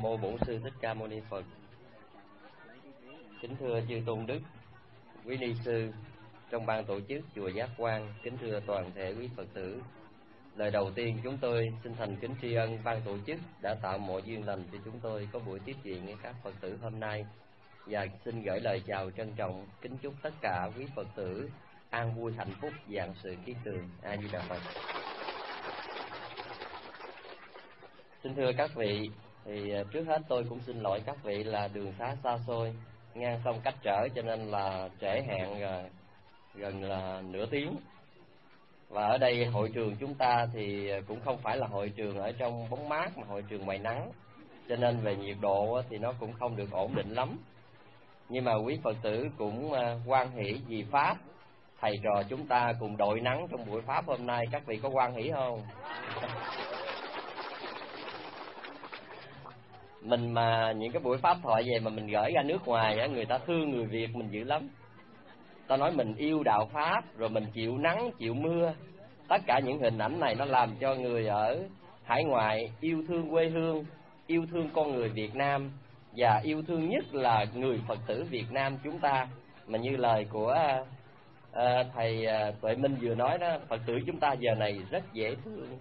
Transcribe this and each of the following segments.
Mô Bổn Sư Thích Ca Mâu Ni Phật. Kính thưa chư tôn đức, quý ni sư trong ban tổ chức chùa Giác Quan, kính thưa toàn thể quý Phật tử. Lời đầu tiên chúng tôi xin thành kính tri ân ban tổ chức đã tạo mọi duyên lành cho chúng tôi có buổi tiếp chuyện với các Phật tử hôm nay, và xin gửi lời chào trân trọng kính chúc tất cả quý Phật tử an vui hạnh phúc vạn sự kiết tường. A Di Đà Phật. Xin thưa các vị, thì trước hết tôi cũng xin lỗi các vị là đường xá xa xôi, ngang sông cách trở, cho nên là trễ hẹn gần là nửa tiếng. Và ở đây hội trường chúng ta thì cũng không phải là hội trường ở trong bóng mát mà hội trường ngoài nắng, cho nên về nhiệt độ thì nó cũng không được ổn định lắm. Nhưng mà quý Phật tử cũng hoan hỷ vì Pháp, thầy trò chúng ta cùng đội nắng trong buổi Pháp hôm nay. Các vị có hoan hỷ không? Mình mà những cái buổi pháp thoại về mà mình gửi ra nước ngoài, người ta thương người Việt mình dữ lắm. Ta nói mình yêu đạo Pháp, rồi mình chịu nắng, chịu mưa. Tất cả những hình ảnh này nó làm cho người ở hải ngoại yêu thương quê hương, yêu thương con người Việt Nam, và yêu thương nhất là người Phật tử Việt Nam chúng ta. Mà như lời của thầy Tuệ Minh vừa nói đó, Phật tử chúng ta giờ này rất dễ thương.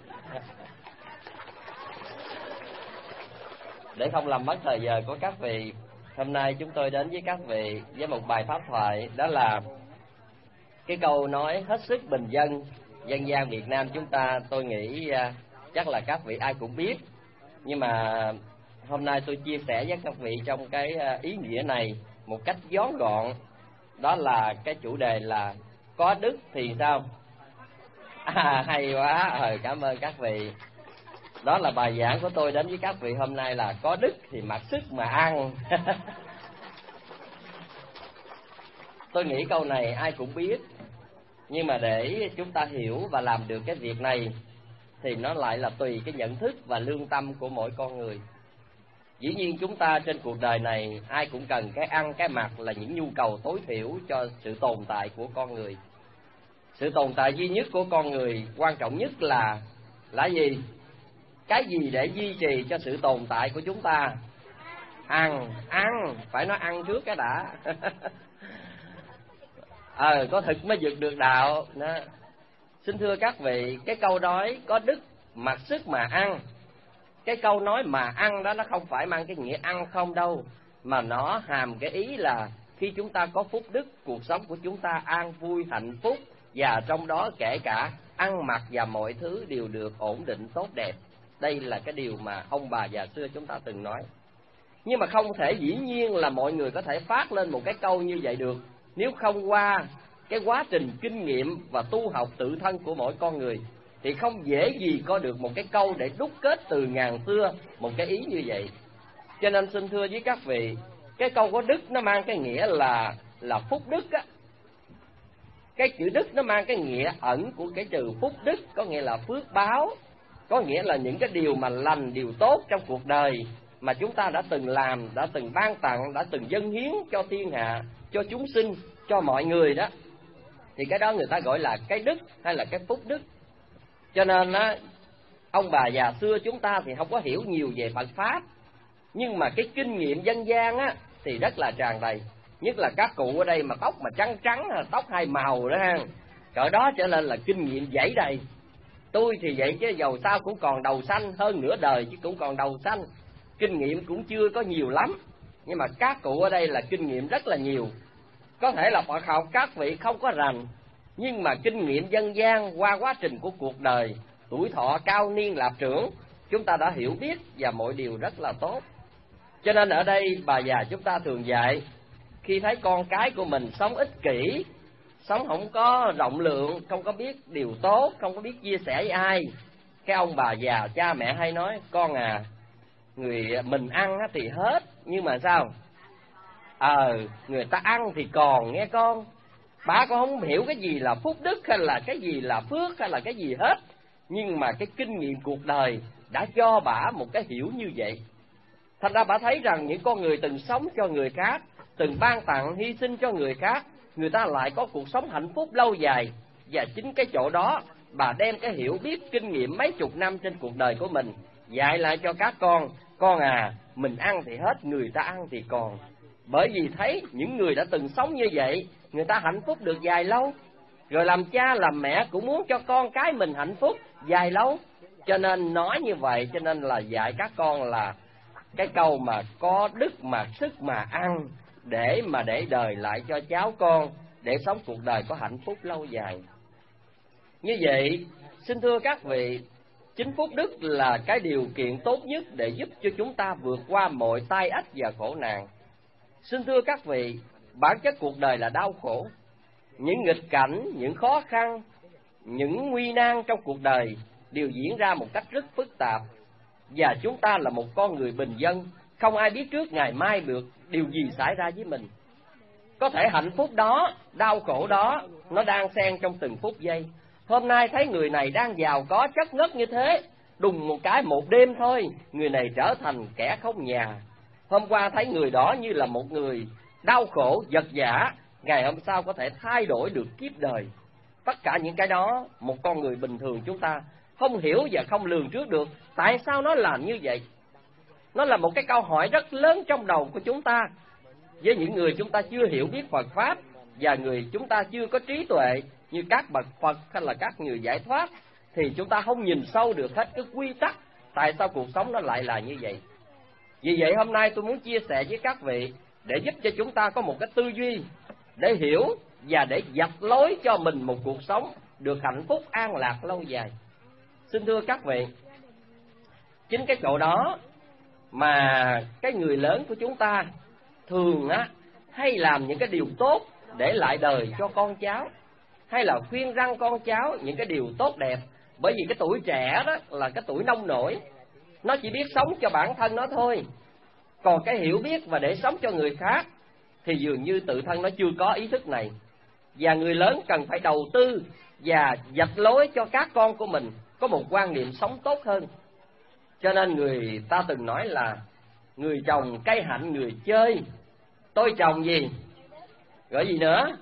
Để không làm mất thời giờ của các vị, hôm nay chúng tôi đến với các vị với một bài pháp thoại, đó là cái câu nói hết sức bình dân, dân gian Việt Nam chúng ta. Tôi nghĩ chắc là các vị ai cũng biết, nhưng mà hôm nay tôi chia sẻ với các vị trong cái ý nghĩa này một cách vón gọn. Đó là cái chủ đề là có đức thì sao? Hay quá, cảm ơn các vị. Đó là bài giảng của tôi đến với các vị hôm nay, là có đức thì mặc sức mà ăn. Tôi nghĩ câu này ai cũng biết, nhưng mà để chúng ta hiểu và làm được cái việc này thì nó lại là tùy cái nhận thức và lương tâm của mỗi con người. Dĩ nhiên chúng ta trên cuộc đời này ai cũng cần cái ăn cái mặc là những nhu cầu tối thiểu cho sự tồn tại của con người. Sự tồn tại duy nhất của con người quan trọng nhất là gì? Cái gì để duy trì cho sự tồn tại của chúng ta? Ăn, phải nói ăn trước cái đã. Có thực mới vượt được đạo đó. Xin thưa các vị, cái câu nói có đức mặc sức mà ăn, cái câu nói mà ăn đó nó không phải mang cái nghĩa ăn không đâu, mà nó hàm cái ý là khi chúng ta có phúc đức, cuộc sống của chúng ta an vui hạnh phúc, và trong đó kể cả ăn mặc và mọi thứ đều được ổn định tốt đẹp. Đây là cái điều mà ông bà già xưa chúng ta từng nói. Nhưng mà không thể dĩ nhiên là mọi người có thể phát lên một cái câu như vậy được, nếu không qua cái quá trình kinh nghiệm và tu học tự thân của mỗi con người thì không dễ gì có được một cái câu để đúc kết từ ngàn xưa một cái ý như vậy. Cho nên xin thưa với các vị, cái câu có đức nó mang cái nghĩa là phúc đức á. Cái chữ đức nó mang cái nghĩa ẩn của cái từ phúc đức, có nghĩa là phước báo, có nghĩa là những cái điều mà lành, điều tốt trong cuộc đời mà chúng ta đã từng làm, đã từng ban tặng, đã từng dâng hiến cho thiên hạ, cho chúng sinh, cho mọi người đó, thì cái đó người ta gọi là cái đức hay là cái phúc đức. Cho nên á, ông bà già xưa chúng ta thì không có hiểu nhiều về Phật Pháp, nhưng mà cái kinh nghiệm dân gian á thì rất là tràn đầy. Nhất là các cụ ở đây mà tóc mà trắng trắng, tóc hai màu đó ha, cỡ đó trở lên là kinh nghiệm dãy đầy. Tôi thì vậy chứ dầu sao cũng còn đầu xanh, hơn nửa đời chứ cũng còn đầu xanh. Kinh nghiệm cũng chưa có nhiều lắm, nhưng mà các cụ ở đây là kinh nghiệm rất là nhiều. Có thể là Phật học các vị không có rành, nhưng mà kinh nghiệm dân gian qua quá trình của cuộc đời, tuổi thọ cao niên lạp trưởng, chúng ta đã hiểu biết và mọi điều rất là tốt. Cho nên ở đây bà già chúng ta thường dạy, khi thấy con cái của mình sống ích kỷ, sống không có rộng lượng, không có biết điều tốt, không có biết chia sẻ với ai, cái ông bà già cha mẹ hay nói: con à, người mình ăn thì hết, nhưng mà sao? Người ta ăn thì còn nghe con. Bà con không hiểu cái gì là phúc đức hay là cái gì là phước hay là cái gì hết, nhưng mà cái kinh nghiệm cuộc đời đã cho bà một cái hiểu như vậy. Thành ra bà thấy rằng những con người từng sống cho người khác, từng ban tặng hy sinh cho người khác, người ta lại có cuộc sống hạnh phúc lâu dài. Và chính cái chỗ đó bà đem cái hiểu biết kinh nghiệm mấy chục năm trên cuộc đời của mình dạy lại cho các con, Con à, mình ăn thì hết, người ta ăn thì còn. Bởi vì thấy những người đã từng sống như vậy, người ta hạnh phúc được dài lâu. Rồi làm cha làm mẹ cũng muốn cho con cái mình hạnh phúc dài lâu. Cho nên nói như vậy, cho nên là dạy các con là cái câu mà có đức mà sức mà ăn, để mà để đời lại cho cháu con, để sống cuộc đời có hạnh phúc lâu dài. Như vậy, xin thưa các vị, chính phúc đức là cái điều kiện tốt nhất để giúp cho chúng ta vượt qua mọi tai ách và khổ nạn. Xin thưa các vị, bản chất cuộc đời là đau khổ. Những nghịch cảnh, những khó khăn, những nguy nan trong cuộc đời đều diễn ra một cách rất phức tạp. Và chúng ta là một con người bình dân, không ai biết trước ngày mai được điều gì xảy ra với mình. Có thể hạnh phúc đó, đau khổ đó, nó đang xen trong từng phút giây. Hôm nay thấy người này đang giàu có chất ngất như thế, đùng một cái một đêm thôi, người này trở thành kẻ không nhà. Hôm qua thấy người đó như là một người đau khổ, vật vã, ngày hôm sau có thể thay đổi được kiếp đời. Tất cả những cái đó, một con người bình thường chúng ta không hiểu và không lường trước được. Tại sao nó làm như vậy? Nó là một cái câu hỏi rất lớn trong đầu của chúng ta. Với những người chúng ta chưa hiểu biết Phật Pháp, và người chúng ta chưa có trí tuệ như các bậc Phật hay là các người giải thoát, thì chúng ta không nhìn sâu được hết cái quy tắc tại sao cuộc sống nó lại là như vậy. Vì vậy hôm nay tôi muốn chia sẻ với các vị để giúp cho chúng ta có một cái tư duy để hiểu và để dạch lối cho mình một cuộc sống được hạnh phúc an lạc lâu dài. Xin thưa các vị, chính cái chỗ đó mà cái người lớn của chúng ta thường hay làm những cái điều tốt để lại đời cho con cháu, hay là khuyên răn con cháu những cái điều tốt đẹp. Bởi vì cái tuổi trẻ đó là cái tuổi nông nổi, nó chỉ biết sống cho bản thân nó thôi. Còn cái hiểu biết và để sống cho người khác thì dường như tự thân nó chưa có ý thức này. Và người lớn cần phải đầu tư và vạch lối cho các con của mình có một quan niệm sống tốt hơn. Cho nên người ta từng nói là người trồng cây hạnh người chơi. Tôi trồng gì? Gọi gì nữa?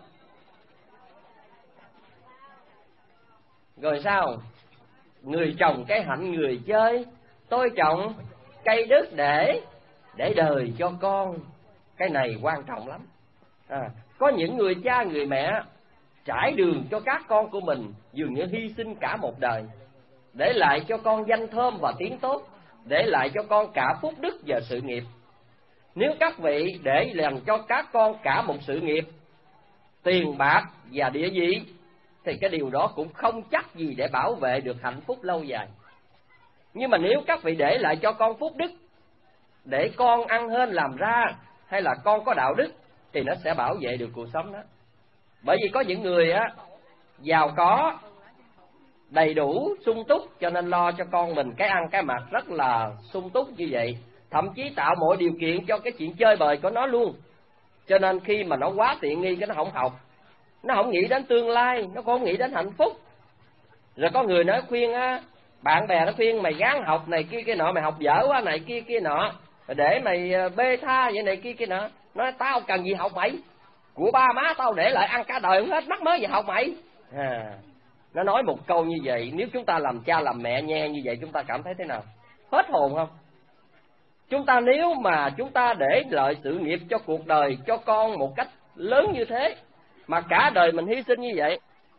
Rồi sao? Người trồng cây hạnh người chơi, tôi trồng cây đức để đời cho con. Cái này quan trọng lắm. Có những người cha người mẹ trải đường cho các con của mình, dường như hy sinh cả một đời, để lại cho con danh thơm và tiếng tốt, để lại cho con cả phúc đức và sự nghiệp. Nếu các vị để làm cho các con cả một sự nghiệp, tiền bạc và địa vị, thì cái điều đó cũng không chắc gì để bảo vệ được hạnh phúc lâu dài. Nhưng mà nếu các vị để lại cho con phúc đức, để con ăn hên làm ra, hay là con có đạo đức, thì nó sẽ bảo vệ được cuộc sống đó. Bởi vì có những người giàu có, đầy đủ, sung túc, cho nên lo cho con mình cái ăn cái mặc rất là sung túc như vậy, thậm chí tạo mọi điều kiện cho cái chuyện chơi bời của nó luôn. Cho nên khi mà nó quá tiện nghi cái nó không học, nó không nghĩ đến tương lai, nó cũng không nghĩ đến hạnh phúc. Rồi có người nói khuyên bạn bè nó khuyên mày gắng học này kia kia nọ, mày học dở quá này kia kia nọ, để mày bê tha vậy này kia kia nọ. Nói tao cần gì học mày, của ba má tao để lại ăn cả đời không hết, mắc mới gì học mày. Nó nói một câu như vậy, nếu chúng ta làm cha làm mẹ nghe như vậy, chúng ta cảm thấy thế nào? Hết hồn không? Chúng ta nếu mà chúng ta để lợi sự nghiệp cho cuộc đời, cho con một cách lớn như thế, mà cả đời mình hy sinh như vậy,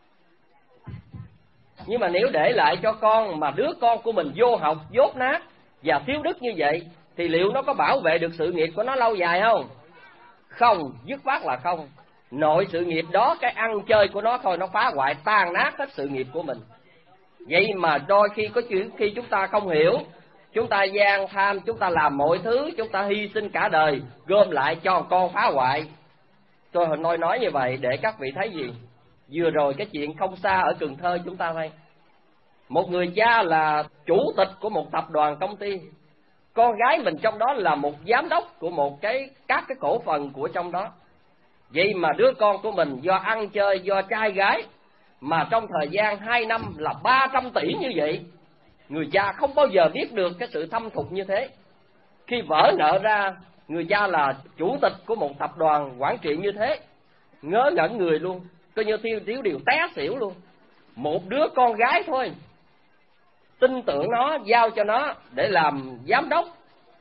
nhưng mà nếu để lại cho con mà đứa con của mình vô học, dốt nát và thiếu đức như vậy, thì liệu nó có bảo vệ được sự nghiệp của nó lâu dài không? Không, dứt khoát là không. Nội sự nghiệp đó, cái ăn chơi của nó thôi, nó phá hoại tan nát hết sự nghiệp của mình. Vậy mà đôi khi có chuyện khi chúng ta không hiểu, chúng ta gian tham, chúng ta làm mọi thứ, chúng ta hy sinh cả đời, gom lại cho con phá hoại. Tôi nói như vậy để các vị thấy gì? Vừa rồi cái chuyện không xa ở Cần Thơ chúng ta thấy, một người cha là chủ tịch của một tập đoàn công ty, con gái mình trong đó là một giám đốc của các cái cổ phần của trong đó. Vậy mà đứa con của mình do ăn chơi, do trai gái, mà trong thời gian 2 năm là 300 tỷ như vậy. Người cha không bao giờ biết được cái sự thâm thục như thế. Khi vỡ nợ ra, người cha là chủ tịch của một tập đoàn quản trị như thế, ngớ ngẩn người luôn, coi như thiếu điều té xỉu luôn. Một đứa con gái thôi, tin tưởng nó, giao cho nó để làm giám đốc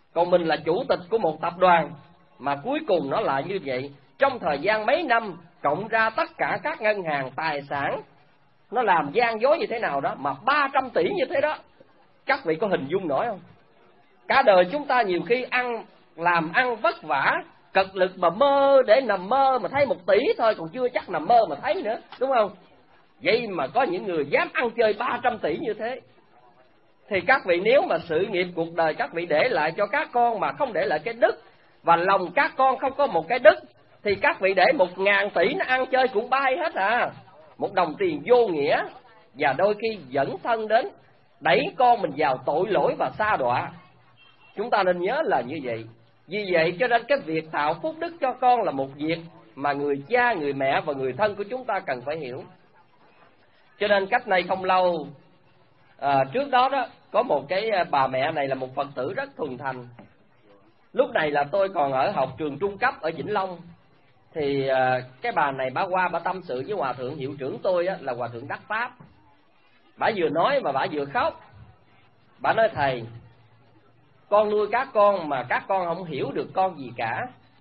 Còn mình là chủ tịch của một tập đoàn, mà cuối cùng nó lại như vậy. Trong thời gian mấy năm cộng ra tất cả các ngân hàng, tài sản nó làm gian dối như thế nào đó, mà 300 tỷ như thế đó. Các vị có hình dung nổi không? Cả đời chúng ta nhiều khi làm ăn vất vả, cực lực mà mơ, để nằm mơ mà thấy 1 tỷ thôi, còn chưa chắc nằm mơ mà thấy nữa, đúng không? Vậy mà có những người dám ăn chơi 300 tỷ như thế. Thì các vị nếu mà sự nghiệp cuộc đời các vị để lại cho các con mà không để lại cái đức, và lòng các con không có một cái đức, thì các vị để 1.000 tỷ nó ăn chơi cũng bay hết à. Một đồng tiền vô nghĩa, và đôi khi dẫn thân đến đẩy con mình vào tội lỗi và sa đọa. Chúng ta nên nhớ là như vậy. Vì vậy cho nên cái việc tạo phúc đức cho con là một việc mà người cha, người mẹ và người thân của chúng ta cần phải hiểu. Cho nên cách đây không lâu, trước đó có một cái bà mẹ này là một Phật tử rất thuần thành. Lúc này là tôi còn ở học trường trung cấp ở Vĩnh Long. Thì cái bà này bà qua bà tâm sự với hòa thượng hiệu trưởng tôi là hòa thượng Đắc Pháp. Bà vừa nói mà bà vừa khóc. Bà nói: thầy, con nuôi các con mà các con không hiểu được con gì cả.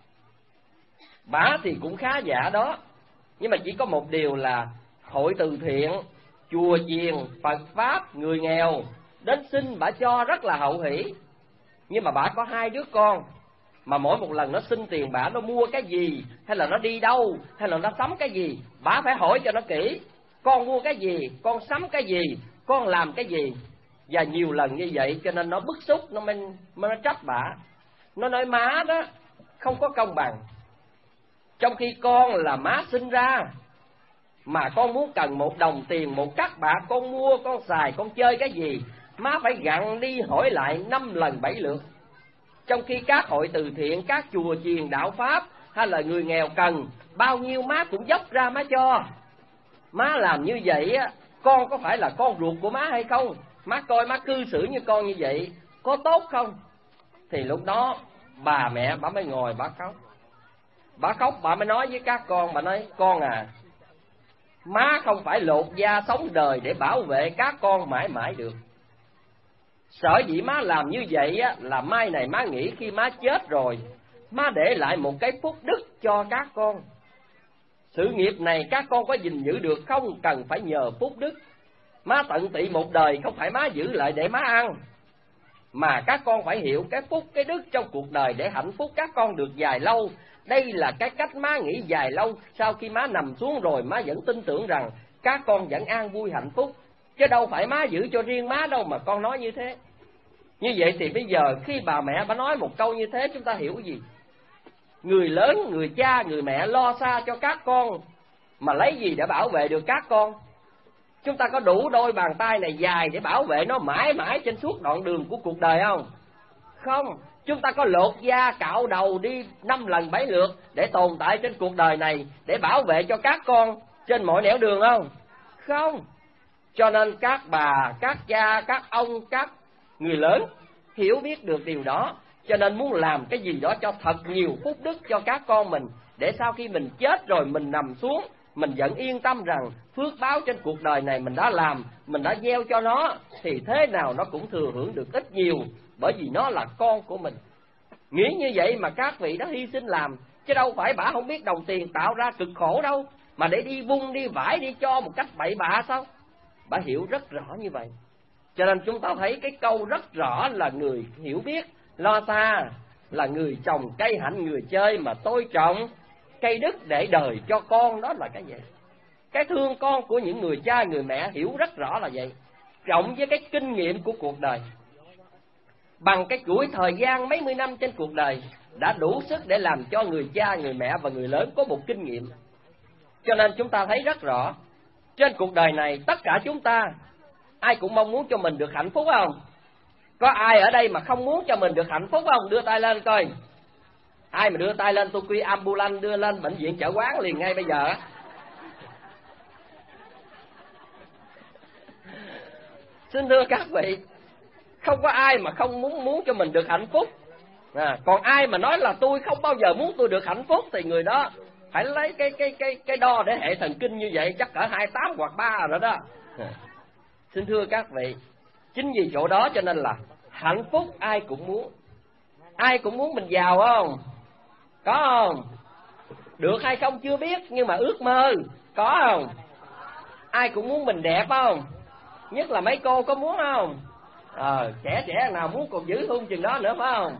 Bà thì cũng khá giả đó, nhưng mà chỉ có một điều là hội từ thiện, chùa chiền, Phật Pháp, người nghèo đến xin bà cho rất là hậu hỷ. Nhưng mà bà có 2 đứa con, mà mỗi một lần nó xin tiền bà, nó mua cái gì, hay là nó đi đâu, hay là nó sắm cái gì, bà phải hỏi cho nó kỹ. Con mua cái gì, con sắm cái gì, con làm cái gì. Và nhiều lần như vậy cho nên nó bức xúc, nó trách bà. Nó nói má đó không có công bằng. Trong khi con là má sinh ra, mà con muốn cần 1 đồng tiền, 1 cắc bạc, con mua, con xài, con chơi cái gì, má phải gặn đi hỏi lại 5 lần 7 lượt. Trong khi các hội từ thiện, các chùa chiền đạo Pháp hay là người nghèo cần bao nhiêu má cũng dốc ra má cho. Má làm như vậy con có phải là con ruột của má hay không? Má coi má cư xử như con như vậy có tốt không? Thì lúc đó bà mẹ bà mới ngồi bà khóc. Bà khóc bà mới nói với các con, bà nói: con à, má không phải lột da sống đời để bảo vệ các con mãi mãi được. Sở dĩ má làm như vậy là mai này má nghĩ khi má chết rồi, má để lại một cái phúc đức cho các con. Sự nghiệp này các con có gìn giữ được không cần phải nhờ phúc đức. Má tận tụy một đời không phải má giữ lại để má ăn, mà các con phải hiểu cái phúc, cái đức trong cuộc đời để hạnh phúc các con được dài lâu. Đây là cái cách má nghĩ dài lâu. Sau khi má nằm xuống rồi, má vẫn tin tưởng rằng các con vẫn an vui hạnh phúc, chứ đâu phải má giữ cho riêng má đâu mà con nói như thế. Như vậy thì bây giờ khi bà mẹ bà nói một câu như thế, chúng ta hiểu gì? Người lớn, người cha, người mẹ lo xa cho các con, mà lấy gì để bảo vệ được các con? Chúng ta có đủ đôi bàn tay này dài để bảo vệ nó mãi mãi trên suốt đoạn đường của cuộc đời không? Không. Chúng ta có lột da, cạo đầu đi 5 lần 7 lượt để tồn tại trên cuộc đời này, để bảo vệ cho các con trên mọi nẻo đường không? Không. Cho nên các bà, các cha, các ông, các người lớn hiểu biết được điều đó, cho nên muốn làm cái gì đó cho thật nhiều phúc đức cho các con mình, để sau khi mình chết rồi mình nằm xuống, mình vẫn yên tâm rằng phước báo trên cuộc đời này mình đã làm, mình đã gieo cho nó, thì thế nào nó cũng thừa hưởng được ít nhiều, bởi vì nó là con của mình. Nghĩ như vậy mà các vị đã hy sinh làm, chứ đâu phải bả không biết đồng tiền tạo ra cực khổ đâu, mà để đi vung, đi vải, đi cho một cách bậy bạ sao? Bả hiểu rất rõ như vậy. Cho nên chúng ta thấy cái câu rất rõ là người hiểu biết lo xa là người trồng cây hạnh người chơi, mà tôi trồng cây đức để đời cho con. Đó là cái gì? Cái thương con của những người cha người mẹ hiểu rất rõ là vậy. Trồng với cái kinh nghiệm của cuộc đời, bằng cái chuỗi thời gian mấy mươi năm trên cuộc đời, đã đủ sức để làm cho người cha, người mẹ và người lớn có một kinh nghiệm. Cho nên chúng ta thấy rất rõ, trên cuộc đời này tất cả chúng ta ai cũng mong muốn cho mình được hạnh phúc không? Có ai ở đây mà không muốn cho mình được hạnh phúc không? Đưa tay lên coi. Ai mà đưa tay lên tôi quy ambulance đưa lên bệnh viện Chợ Quán liền ngay bây giờ. Xin thưa các vị, không có ai mà không muốn cho mình được hạnh phúc. Còn ai mà nói là tôi không bao giờ muốn tôi được hạnh phúc thì người đó phải lấy cái đo để hệ thần kinh như vậy chắc cỡ 28 hoặc 3 rồi đó. Xin thưa các vị, chính vì chỗ đó cho nên là hạnh phúc ai cũng muốn. Ai cũng muốn mình giàu không? Có không? Được hay không chưa biết, nhưng mà ước mơ. Có không? Ai cũng muốn mình đẹp không? Nhất là mấy cô có muốn không? Trẻ nào muốn còn giữ hôn chừng đó nữa phải không?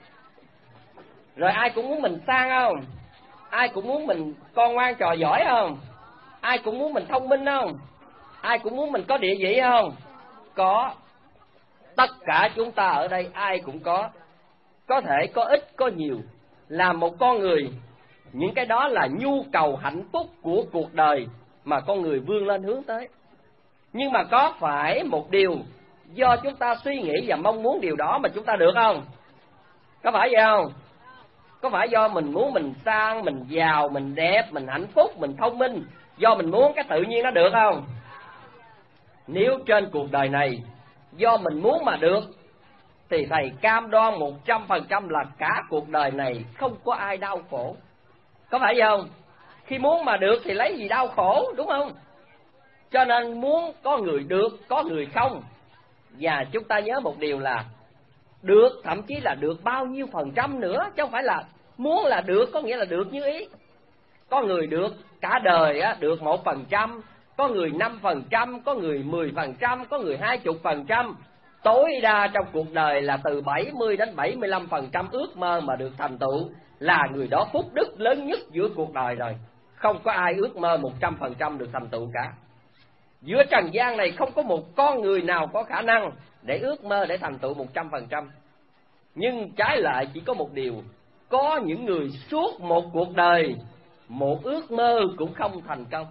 Rồi ai cũng muốn mình sang không? Ai cũng muốn mình con ngoan trò giỏi không? Ai cũng muốn mình thông minh không? Ai cũng muốn mình có địa vị không? Có. Tất cả chúng ta ở đây ai cũng có. Có thể có ít có nhiều. Là một con người, những cái đó là nhu cầu hạnh phúc của cuộc đời mà con người vươn lên hướng tới. Nhưng mà có phải một điều do chúng ta suy nghĩ và mong muốn điều đó mà chúng ta được không? Có phải vậy không? Có phải do mình muốn mình sang, mình giàu, mình đẹp, mình hạnh phúc, mình thông minh, do mình muốn cái tự nhiên nó được không? Nếu trên cuộc đời này do mình muốn mà được, thì thầy cam đoan 100% là cả cuộc đời này không có ai đau khổ. Có phải vậy không? Khi muốn mà được thì lấy gì đau khổ, đúng không? Cho nên muốn có người được, có người không. Và chúng ta nhớ một điều là được, thậm chí là được bao nhiêu % nữa, chứ không phải là muốn là được có nghĩa là được như ý. Có người được cả đời được 1%, có người 5%, có người 10%, có người 20%. Tối đa trong cuộc đời là từ 70 đến 75% ước mơ mà được thành tựu, là người đó phúc đức lớn nhất giữa cuộc đời rồi. Không có ai ước mơ 100% được thành tựu cả. Giữa trần gian này không có một con người nào có khả năng để ước mơ để thành tựu 100%. Nhưng trái lại chỉ có một điều, có những người suốt một cuộc đời, một ước mơ cũng không thành công.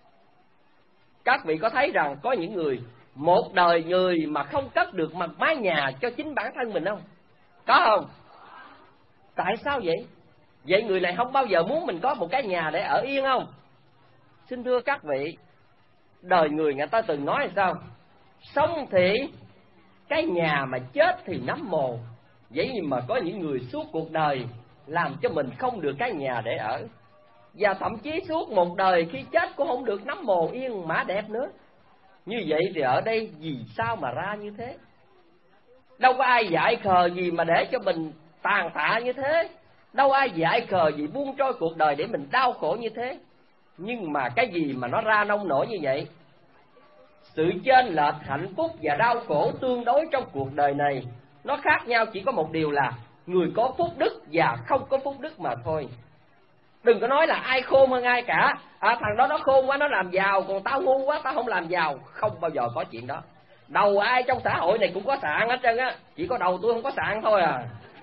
Các vị có thấy rằng có những người một đời người mà không cất được một mái nhà cho chính bản thân mình không? Có không? Tại sao vậy? Vậy người này không bao giờ muốn mình có một cái nhà để ở yên không? Xin thưa các vị, đời người ta từng nói sao? Sống thì cái nhà mà chết thì nắm mồ. Vậy mà có những người suốt cuộc đời làm cho mình không được cái nhà để ở, và thậm chí suốt một đời khi chết cũng không được nắm mồ yên mã đẹp nữa. Như vậy thì ở đây vì sao mà ra như thế? Đâu có ai dạy khờ gì mà để cho mình tàn tạ như thế. Đâu ai dạy khờ gì buông trôi cuộc đời để mình đau khổ như thế. Nhưng mà cái gì mà nó ra nông nổi như vậy? Sự chênh lệch hạnh phúc và đau khổ tương đối trong cuộc đời này, nó khác nhau chỉ có một điều là người có phúc đức và không có phúc đức mà thôi. Đừng có nói là ai khôn hơn ai cả. Thằng đó nó khôn quá nó làm giàu, còn tao ngu quá tao không làm giàu. Không bao giờ có chuyện đó. Đầu ai trong xã hội này cũng có sạn hết trơn á, chỉ có đầu tôi không có sạn thôi à.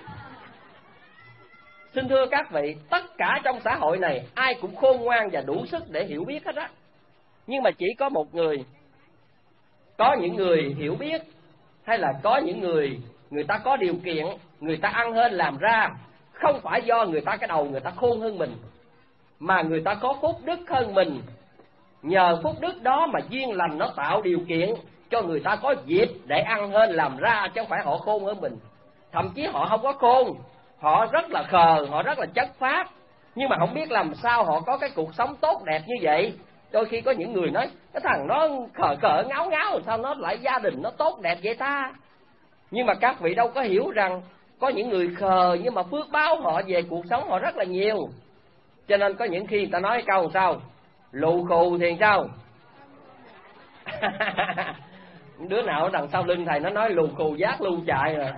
Xin thưa các vị, tất cả trong xã hội này ai cũng khôn ngoan và đủ sức để hiểu biết hết á. Nhưng mà chỉ có một người, có những người hiểu biết, hay là có những người ta có điều kiện, người ta ăn hên làm ra, không phải do người ta cái đầu người ta khôn hơn mình, mà người ta có phúc đức hơn mình. Nhờ phúc đức đó mà duyên lành nó tạo điều kiện cho người ta có dịp để ăn hên làm ra, chứ không phải họ khôn hơn mình. Thậm chí họ không có khôn, họ rất là khờ, họ rất là chất phác, nhưng mà không biết làm sao họ có cái cuộc sống tốt đẹp như vậy. Đôi khi có những người nói cái thằng nó khờ khờ ngáo ngáo, sao nó lại gia đình nó tốt đẹp vậy ta? Nhưng mà các vị đâu có hiểu rằng có những người khờ nhưng mà phước báo họ về cuộc sống họ rất là nhiều. Cho nên có những khi người ta nói cái câu sao? Lù khù thì sao? Đứa nào ở đằng sau lưng thầy nó nói lù khù giác lưu chạy rồi.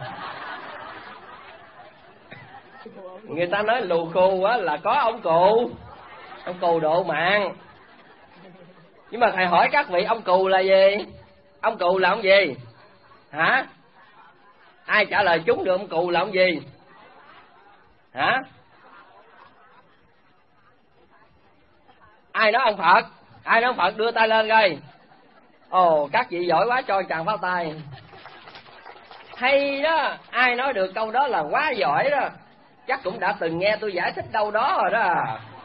Người ta nói lù khù á là có ông cụ độ mạng. Nhưng mà thầy hỏi các vị, ông cù là gì? Ông cù là ông gì? Hả? Ai trả lời trúng được ông cù là ông gì? Hả? Ai nói ông Phật? Ai nói ông Phật đưa tay lên coi. Ồ, các vị giỏi quá, cho chàng pháo tay. Hay đó, ai nói được câu đó là quá giỏi đó. Chắc cũng đã từng nghe tôi giải thích đâu đó rồi đó.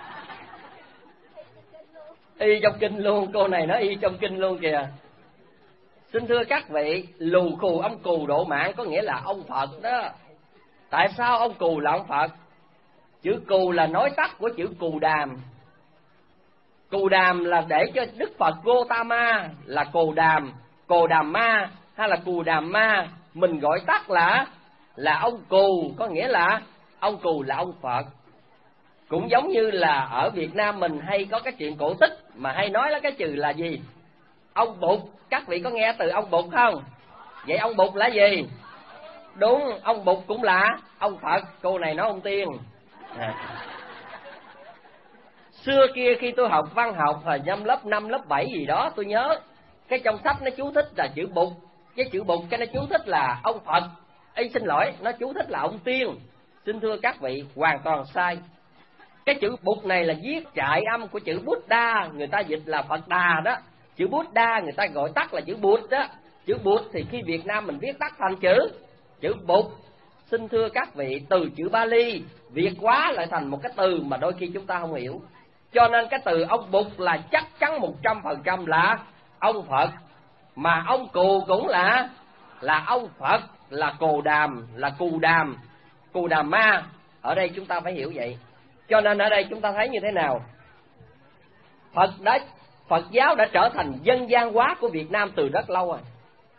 Y trong kinh luôn, cô này nói y trong kinh luôn kìa. Xin thưa các vị, lù khù ông cù độ mạng có nghĩa là ông Phật đó. Tại sao ông cù là ông Phật? Chữ cù là nói tắt của chữ cù đàm. Cù đàm là để cho Đức Phật Gotama là cù đàm ma hay là cù đàm ma, mình gọi tắt là là ông cù, có nghĩa là ông cù là ông Phật. Cũng giống như là ở Việt Nam mình hay có cái chuyện cổ tích mà hay nói là cái chữ là gì? Ông Bụt. Các vị có nghe từ ông Bụt không? Vậy ông Bụt là gì? Đúng, ông Bụt cũng là ông Phật. Cô này nói ông Tiên. Xưa kia khi tôi học văn học hồi năm lớp 5, lớp 7 gì đó, tôi nhớ cái trong sách nó chú thích là chữ Bụt. Cái chữ Bụt cái nó chú thích là ông Phật. Xin lỗi, nó chú thích là ông Tiên. Xin thưa các vị, hoàn toàn sai. Cái chữ Bụt này là viết trại âm của chữ Buddha, người ta dịch là Phật Đà đó. Chữ Buddha người ta gọi tắt là chữ Bụt đó. Chữ Bụt thì khi Việt Nam mình viết tắt thành chữ Bụt. Xin thưa các vị, từ chữ Bali Việt hóa lại thành một cái từ mà đôi khi chúng ta không hiểu. Cho nên cái từ ông Bụt là chắc chắn 100% là ông Phật. Mà ông Cù cũng là ông Phật, là Cù Đàm, là Cù Đàm Ma. Ở đây chúng ta phải hiểu vậy. Cho nên ở đây chúng ta thấy như thế nào? Phật giáo đã trở thành dân gian hóa của Việt Nam từ rất lâu rồi.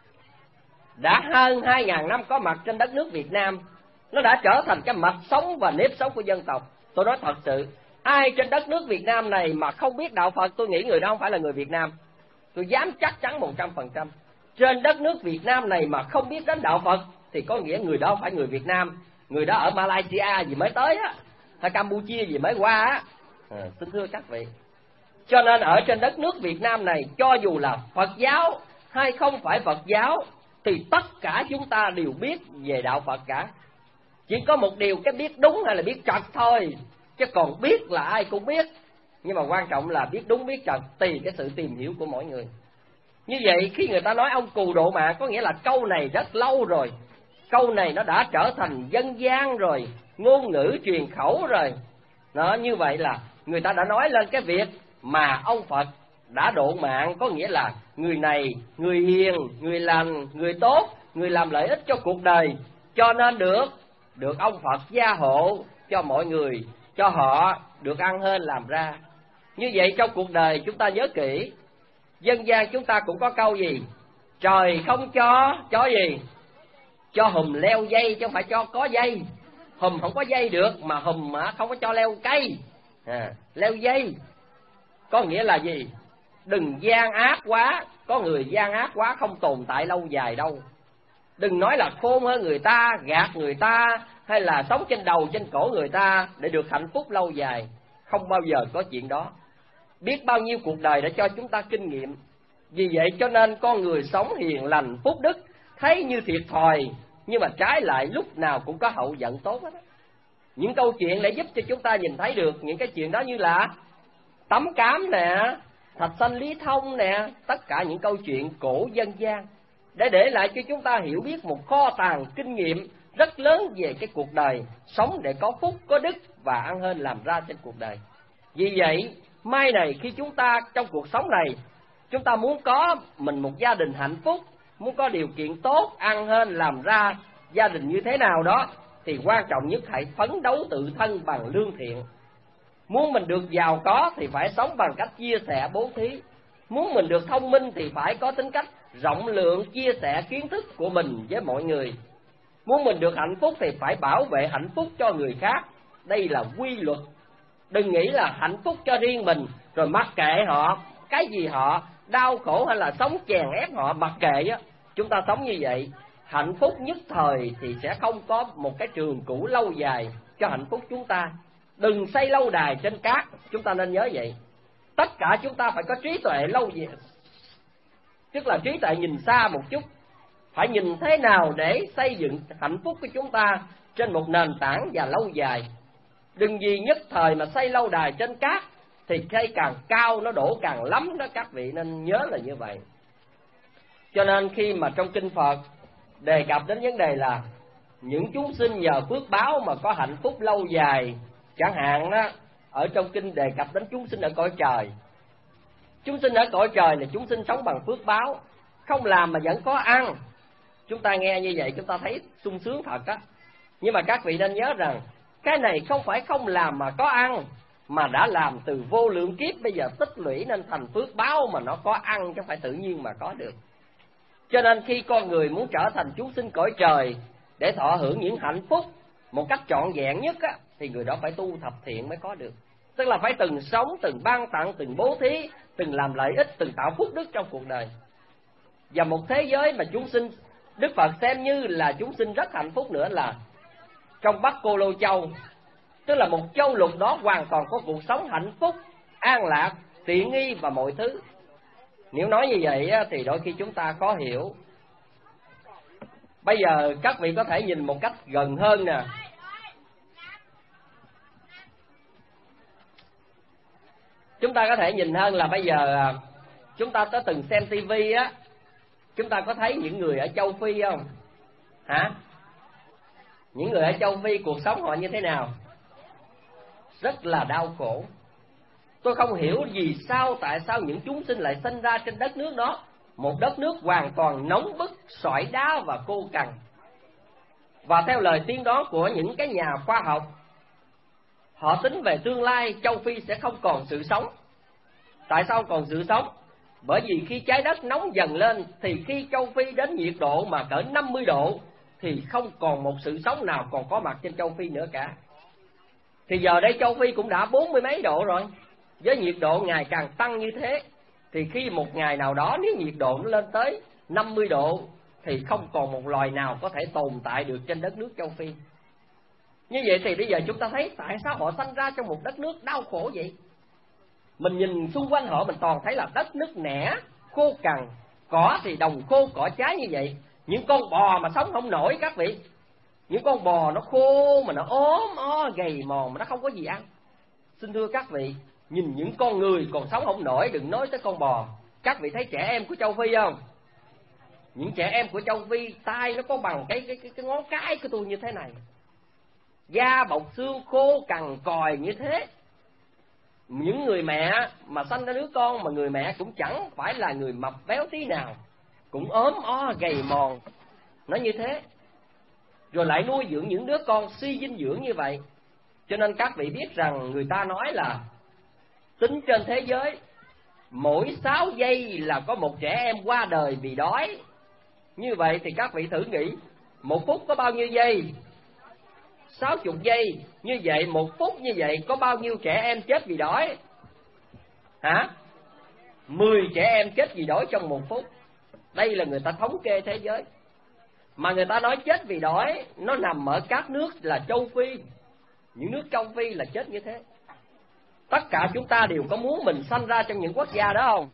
Đã hơn 2.000 năm có mặt trên đất nước Việt Nam. Nó đã trở thành cái mạch sống và nếp sống của dân tộc. Tôi nói thật sự, ai trên đất nước Việt Nam này mà không biết đạo Phật, tôi nghĩ người đó không phải là người Việt Nam. Tôi dám chắc chắn 100%. Trên đất nước Việt Nam này mà không biết đến đạo Phật thì có nghĩa người đó không phải người Việt Nam. Người đó ở Malaysia gì mới tới á, hay Campuchia gì mới qua á. Xin thưa các vị, cho nên ở trên đất nước Việt Nam này, cho dù là Phật giáo hay không phải Phật giáo, thì tất cả chúng ta đều biết về đạo Phật cả. Chỉ có một điều, cái biết đúng hay là biết trật thôi, chứ còn biết là ai cũng biết. Nhưng mà quan trọng là biết đúng biết trật, tùy cái sự tìm hiểu của mỗi người. Như vậy khi người ta nói ông Cù độ mạng, có nghĩa là câu này rất lâu rồi. Câu này nó đã trở thành dân gian rồi, ngôn ngữ truyền khẩu rồi. Đó, như vậy là người ta đã nói lên cái việc mà ông Phật đã độ mạng, có nghĩa là người này, người hiền, người lành, người tốt, người làm lợi ích cho cuộc đời, cho nên được ông Phật gia hộ cho mọi người, cho họ được ăn hên làm ra. Như vậy trong cuộc đời chúng ta nhớ kỹ, dân gian chúng ta cũng có câu gì? Trời không cho gì? Cho hùm leo dây chứ không phải cho có dây. Hùm không có dây được, mà hùm mà không có cho leo cây. Leo dây có nghĩa là gì? Đừng gian ác quá. Có người gian ác quá không tồn tại lâu dài đâu. Đừng nói là khôn hơn người ta, gạt người ta, hay là sống trên đầu trên cổ người ta để được hạnh phúc lâu dài. Không bao giờ có chuyện đó. Biết bao nhiêu cuộc đời đã cho chúng ta kinh nghiệm. Vì vậy cho nên con người sống hiền lành phúc đức thấy như thiệt thòi, nhưng mà trái lại lúc nào cũng có hậu vận tốt hết. Những câu chuyện để giúp cho chúng ta nhìn thấy được những cái chuyện đó, như là Tấm Cám nè, Thạch Sanh Lý Thông nè, tất cả những câu chuyện cổ dân gian để lại cho chúng ta hiểu biết một kho tàng kinh nghiệm rất lớn về cái cuộc đời, sống để có phúc, có đức và ăn hên làm ra trên cuộc đời. Vì vậy, mai này khi chúng ta trong cuộc sống này, chúng ta muốn có mình một gia đình hạnh phúc, muốn có điều kiện tốt, ăn hên làm ra gia đình như thế nào đó, thì quan trọng nhất hãy phấn đấu tự thân bằng lương thiện. Muốn mình được giàu có thì phải sống bằng cách chia sẻ bố thí. Muốn mình được thông minh thì phải có tính cách rộng lượng, chia sẻ kiến thức của mình với mọi người. Muốn mình được hạnh phúc thì phải bảo vệ hạnh phúc cho người khác. Đây là quy luật. Đừng nghĩ là hạnh phúc cho riêng mình rồi mặc kệ họ, cái gì họ đau khổ hay là sống chèn ép họ mặc kệ á. Chúng ta sống như vậy, hạnh phúc nhất thời thì sẽ không có một cái trường cửu lâu dài cho hạnh phúc chúng ta. Đừng xây lâu đài trên cát, chúng ta nên nhớ vậy. Tất cả chúng ta phải có trí tuệ lâu dài, tức là trí tuệ nhìn xa một chút. Phải nhìn thế nào để xây dựng hạnh phúc của chúng ta trên một nền tảng và lâu dài. Đừng vì nhất thời mà xây lâu đài trên cát, thì xây càng cao nó đổ càng lắm đó, các vị nên nhớ là như vậy. Cho nên khi mà trong kinh Phật đề cập đến vấn đề là những chúng sinh nhờ phước báo mà có hạnh phúc lâu dài, chẳng hạn đó, ở trong kinh đề cập đến chúng sinh ở cõi trời. Chúng sinh ở cõi trời là chúng sinh sống bằng phước báo, không làm mà vẫn có ăn. Chúng ta nghe như vậy chúng ta thấy sung sướng thật á. Nhưng mà các vị nên nhớ rằng cái này không phải không làm mà có ăn, mà đã làm từ vô lượng kiếp, bây giờ tích lũy nên thành phước báo mà nó có ăn, chứ không phải tự nhiên mà có được. Cho nên khi con người muốn trở thành chúng sinh cõi trời, để thọ hưởng những hạnh phúc một cách trọn vẹn nhất á, thì người đó phải tu thập thiện mới có được. Tức là phải từng sống, từng ban tặng, từng bố thí, từng làm lợi ích, từng tạo phúc đức trong cuộc đời. Và một thế giới mà chúng sinh, Đức Phật xem như là chúng sinh rất hạnh phúc nữa là trong Bắc Cô Lô Châu, tức là một châu lục đó hoàn toàn có cuộc sống hạnh phúc, an lạc, tiện nghi và mọi thứ. Nếu nói như vậy thì đôi khi chúng ta khó hiểu. Bây giờ các vị có thể nhìn một cách gần hơn nè. Chúng ta có thể nhìn hơn là bây giờ chúng ta đã từng xem tivi á, chúng ta có thấy những người ở châu Phi không? Hả? Những người ở châu Phi cuộc sống họ như thế nào? Rất là đau khổ. Tôi không hiểu tại sao những chúng sinh lại sinh ra trên đất nước đó, một đất nước hoàn toàn nóng bức, sỏi đá và khô cằn. Và theo lời tiên đoán của những cái nhà khoa học, họ tính về tương lai châu Phi sẽ không còn sự sống. Tại sao còn sự sống? Bởi vì khi trái đất nóng dần lên thì khi châu Phi đến nhiệt độ mà cỡ 50 độ thì không còn một sự sống nào còn có mặt trên châu Phi nữa cả. Thì giờ đây châu Phi cũng đã 40 mấy độ rồi. Với nhiệt độ ngày càng tăng như thế thì khi một ngày nào đó nếu nhiệt độ nó lên tới 50 độ thì không còn một loài nào có thể tồn tại được trên đất nước châu Phi. Như vậy thì bây giờ chúng ta thấy tại sao họ sanh ra trong một đất nước đau khổ vậy? Mình nhìn xung quanh họ mình toàn thấy là đất nứt nẻ, khô cằn, cỏ thì đồng khô cỏ trái như vậy. Những con bò mà sống không nổi các vị. Những con bò nó khô mà nó ốm gầy mòn mà nó không có gì ăn. Xin thưa các vị, nhìn những con người còn sống không nổi, đừng nói tới con bò. Các vị thấy trẻ em của châu Phi không? Những trẻ em của châu Phi tay nó có bằng cái ngón cái của tôi như thế này, da bọc xương khô cằn còi như thế. Những người mẹ mà sanh ra đứa con mà người mẹ cũng chẳng phải là người mập béo tí nào, cũng ốm gầy mòn, nó như thế. Rồi lại nuôi dưỡng những đứa con suy dinh dưỡng như vậy. Cho nên các vị biết rằng người ta nói là tính trên thế giới mỗi 6 giây là có một trẻ em qua đời vì đói. Như vậy thì các vị thử nghĩ, một phút có bao nhiêu giây? 60 giây. Như vậy một phút như vậy có bao nhiêu trẻ em chết vì đói? Hả? 10 trẻ em chết vì đói trong một phút. Đây là người ta thống kê thế giới. Mà người ta nói chết vì đói nó nằm ở các nước là châu Phi. Những nước châu Phi là chết như thế. Tất cả chúng ta đều có muốn mình sanh ra trong những quốc gia đó không?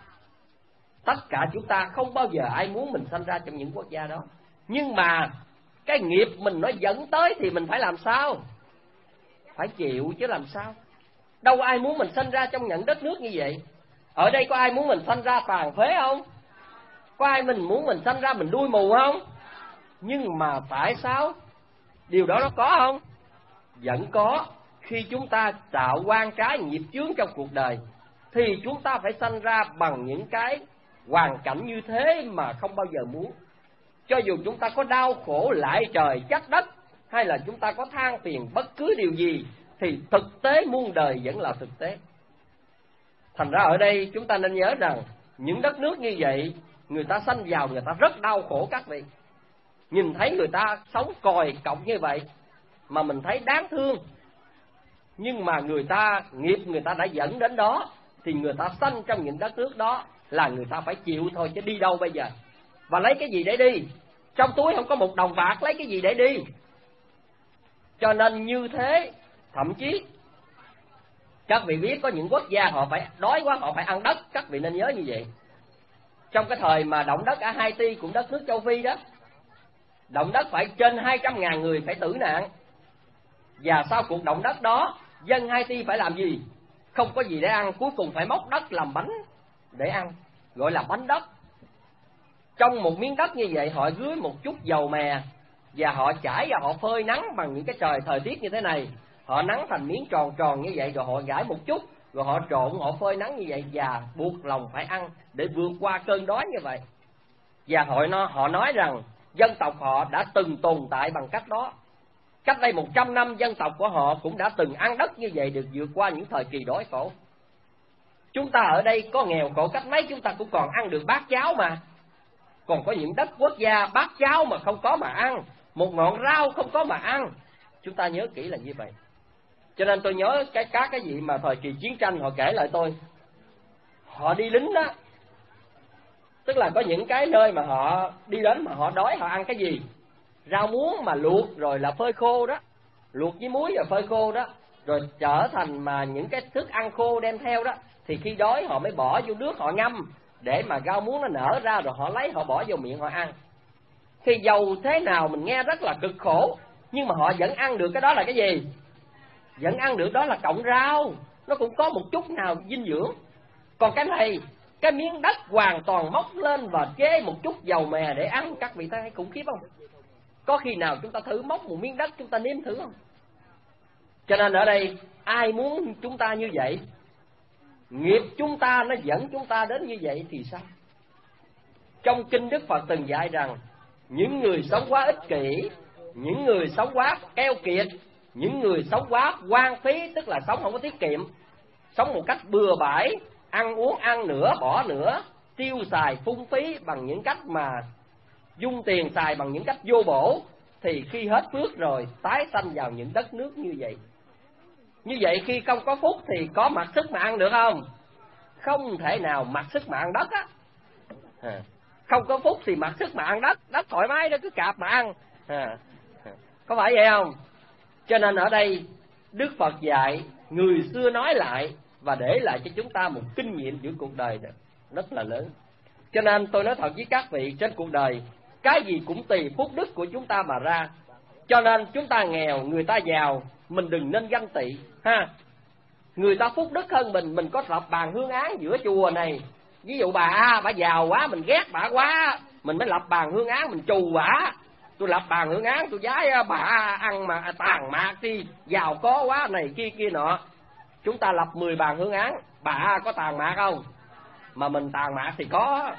Tất cả chúng ta không bao giờ ai muốn mình sanh ra trong những quốc gia đó. Nhưng mà cái nghiệp mình nó dẫn tới thì mình phải làm sao? Phải chịu chứ làm sao? Đâu ai muốn mình sanh ra trong những đất nước như vậy. Ở đây có ai muốn mình sanh ra tàn phế không? Có ai muốn mình sanh ra mình đuôi mù không? Nhưng mà tại sao điều đó nó có không? Vẫn có. Khi chúng ta tạo oan trái nghiệp chướng trong cuộc đời thì chúng ta phải sanh ra bằng những cái hoàn cảnh như thế mà không bao giờ muốn. Cho dù chúng ta có đau khổ lạy trời trách đất, hay là chúng ta có than phiền bất cứ điều gì, thì thực tế muôn đời vẫn là thực tế. Thành ra ở đây chúng ta nên nhớ rằng những đất nước như vậy, người ta sanh vào người ta rất đau khổ các vị. Nhìn thấy người ta sống còi cọc như vậy mà mình thấy đáng thương. Nhưng mà nghiệp người ta đã dẫn đến đó, thì người ta sanh trong những đất nước đó là người ta phải chịu thôi, chứ đi đâu bây giờ? Và lấy cái gì để đi? Trong túi không có một đồng bạc, lấy cái gì để đi? Cho nên như thế, thậm chí các vị biết có những quốc gia họ phải đói quá, họ phải ăn đất. Các vị nên nhớ như vậy. Trong cái thời mà động đất ở Haiti, cũng đất nước châu Phi đó, động đất phải trên 200.000 người phải tử nạn. Và sau cuộc động đất đó, dân Haiti phải làm gì? Không có gì để ăn, cuối cùng phải móc đất làm bánh để ăn, gọi là bánh đất. Trong một miếng đất như vậy, họ rưới một chút dầu mè và họ chải và họ phơi nắng bằng những cái thời tiết như thế này. Họ nắng thành miếng tròn tròn như vậy, rồi họ gãi một chút, rồi họ trộn, họ phơi nắng như vậy và buộc lòng phải ăn để vượt qua cơn đói như vậy. Và họ nói rằng dân tộc họ đã từng tồn tại bằng cách đó. Cách đây 100 năm dân tộc của họ cũng đã từng ăn đất như vậy, được vượt qua những thời kỳ đói khổ. Chúng ta ở đây có nghèo khổ cách mấy chúng ta cũng còn ăn được bát cháo mà. Còn có những đất quốc gia bát cháo mà không có mà ăn. một ngọn rau không có mà ăn. Chúng ta nhớ kỹ là như vậy. Cho nên tôi nhớ các cái vị mà thời kỳ chiến tranh họ kể lại tôi, họ đi lính đó, tức là có những cái nơi mà họ đi đến mà họ đói, họ ăn cái gì? Rau muống mà luộc rồi là phơi khô đó, luộc với muối rồi phơi khô đó, rồi trở thành mà những cái thức ăn khô đem theo đó, thì khi đói họ mới bỏ vô nước họ ngâm để mà rau muống nó nở ra, rồi họ lấy họ bỏ vô miệng họ ăn. Thì dầu thế nào mình nghe rất là cực khổ, nhưng mà họ vẫn ăn được. Cái đó là cái gì? Vẫn ăn được, đó là cọng rau, nó cũng có một chút nào dinh dưỡng. Còn cái này, cái miếng đất hoàn toàn móc lên và chế một chút dầu mè để ăn. Các vị thấy khủng khiếp không? Có khi nào chúng ta thử móc một miếng đất chúng ta nếm thử không? Cho nên ở đây ai muốn chúng ta như vậy? Nghiệp chúng ta nó dẫn chúng ta đến như vậy thì sao? Trong kinh Đức Phật từng dạy rằng những người sống quá ích kỷ, những người sống quá keo kiệt, những người sống quá hoang phí, tức là sống không có tiết kiệm, sống một cách bừa bãi, ăn uống ăn nửa bỏ nửa, tiêu xài phung phí bằng những cách mà dung tiền xài bằng những cách vô bổ, thì khi hết phước rồi tái sanh vào những đất nước như vậy. Như vậy khi không có phúc thì có mặc sức mà ăn được không? Không thể nào mặc sức mà ăn đất á. Không có phúc thì mặc sức mà ăn đất, đất thoải mái đó, cứ cạp mà ăn. Có phải vậy không? Cho nên ở đây Đức Phật dạy, người xưa nói lại và để lại cho chúng ta một kinh nghiệm giữa cuộc đời rất là lớn. Cho nên tôi nói thật với các vị, trên cuộc đời cái gì cũng tùy phúc đức của chúng ta mà ra. Cho nên chúng ta nghèo, người ta giàu, mình đừng nên ganh tị ha. Người ta phúc đức hơn mình có lập bàn hương án giữa chùa này. Ví dụ bà giàu quá, mình ghét bà quá, mình mới lập bàn hương án, mình trù bà. Tôi lập bàn hương án, tôi giái bà ăn mà tàn mạc đi, giàu có quá này kia nọ. Chúng ta lập 10 bàn hương án, bà có tàn mạc không? Mà mình tàn mạc thì có.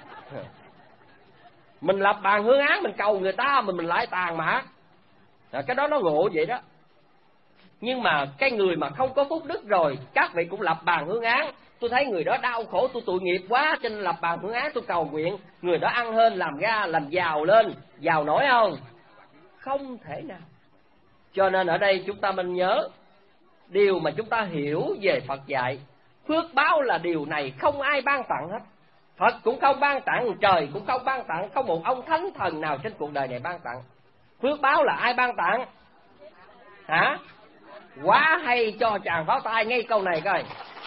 Mình lập bàn hương án, mình cầu người ta mà mình lại tàn mạc. Cái đó nó ngộ vậy đó. Nhưng mà cái người mà không có phúc đức rồi, các vị cũng lập bàn hương án, tôi thấy người đó đau khổ, tôi tội nghiệp quá cho nên lập bàn hương án, tôi cầu nguyện người đó ăn hên làm ra, làm giàu lên. Giàu nổi không? Không thể nào. Cho nên ở đây chúng ta nên nhớ điều mà chúng ta hiểu về Phật dạy, phước báo là điều này không ai ban tặng hết. Phật cũng không ban tặng, trời cũng không ban tặng, không một ông thánh thần nào trên cuộc đời này ban tặng. Phước báo là ai ban tặng? Hả? Quá hay, cho chàng pháo tay ngay câu này coi.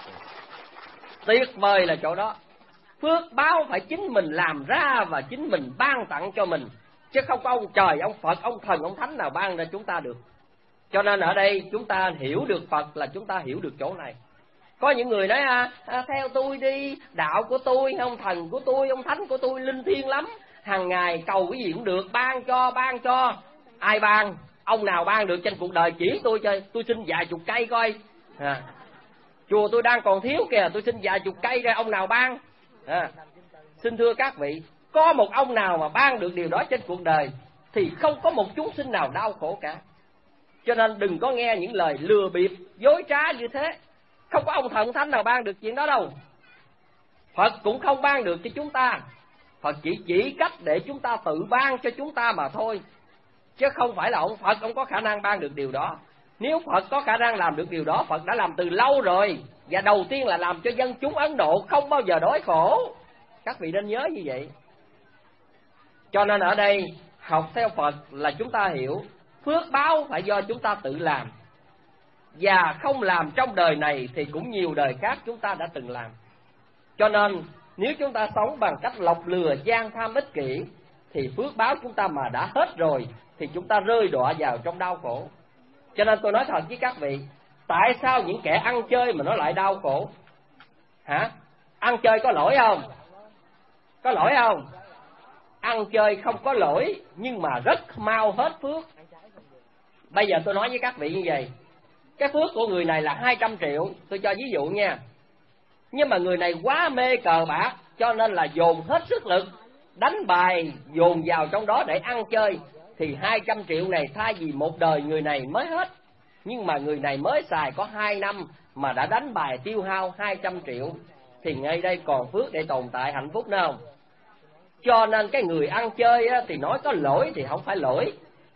Tuyệt vời là chỗ đó. Phước báo phải chính mình làm ra và chính mình ban tặng cho mình, chứ không có ông trời, ông Phật, ông thần, ông thánh nào ban ra chúng ta được. Cho nên ở đây chúng ta hiểu được Phật là chúng ta hiểu được chỗ này. Có những người nói theo tôi đi, đạo của tôi, ông thần của tôi, ông thánh của tôi linh thiêng lắm, hàng ngày cầu cái gì cũng được, ban cho. Ai ban? Ông nào ban được trên cuộc đời chỉ tôi chơi, tôi xin vài chục cây coi. Chùa tôi đang còn thiếu kìa, tôi xin vài chục cây ra, ông nào ban? Xin thưa các vị, có một ông nào mà ban được điều đó trên cuộc đời thì không có một chúng sinh nào đau khổ cả. Cho nên đừng có nghe những lời lừa bịp, dối trá như thế. Không có ông thần thánh nào ban được chuyện đó đâu. Phật cũng không ban được cho chúng ta. Phật chỉ cách để chúng ta tự ban cho chúng ta mà thôi, chứ không phải là ông Phật ông có khả năng ban được điều đó. Nếu Phật có khả năng làm được điều đó, Phật đã làm từ lâu rồi. Và đầu tiên là làm cho dân chúng Ấn Độ không bao giờ đói khổ. Các vị nên nhớ như vậy. Cho nên ở đây học theo Phật là chúng ta hiểu phước báo phải do chúng ta tự làm. Và không làm trong đời này thì cũng nhiều đời khác chúng ta đã từng làm. Cho nên nếu chúng ta sống bằng cách lọc lừa, gian tham, ích kỷ, thì phước báo chúng ta mà đã hết rồi thì chúng ta rơi đọa vào trong đau khổ. Cho nên tôi nói thật với các vị, tại sao những kẻ ăn chơi mà nó lại đau khổ? Hả? Ăn chơi có lỗi không? Có lỗi không? Ăn chơi không có lỗi, nhưng mà rất mau hết phước. Bây giờ tôi nói với các vị như vậy, cái phước của người này là 200 triệu, tôi cho ví dụ nha. Nhưng mà người này quá mê cờ bạc, cho nên là dồn hết sức lực, đánh bài, dồn vào trong đó để ăn chơi. Thì 200 triệu này thay vì một đời người này mới hết, nhưng mà người này mới xài có 2 năm mà đã đánh bài tiêu hao 200 triệu, thì ngay đây còn phước để tồn tại hạnh phúc nữa không? Cho nên cái người ăn chơi á, thì nói có lỗi thì không phải lỗi,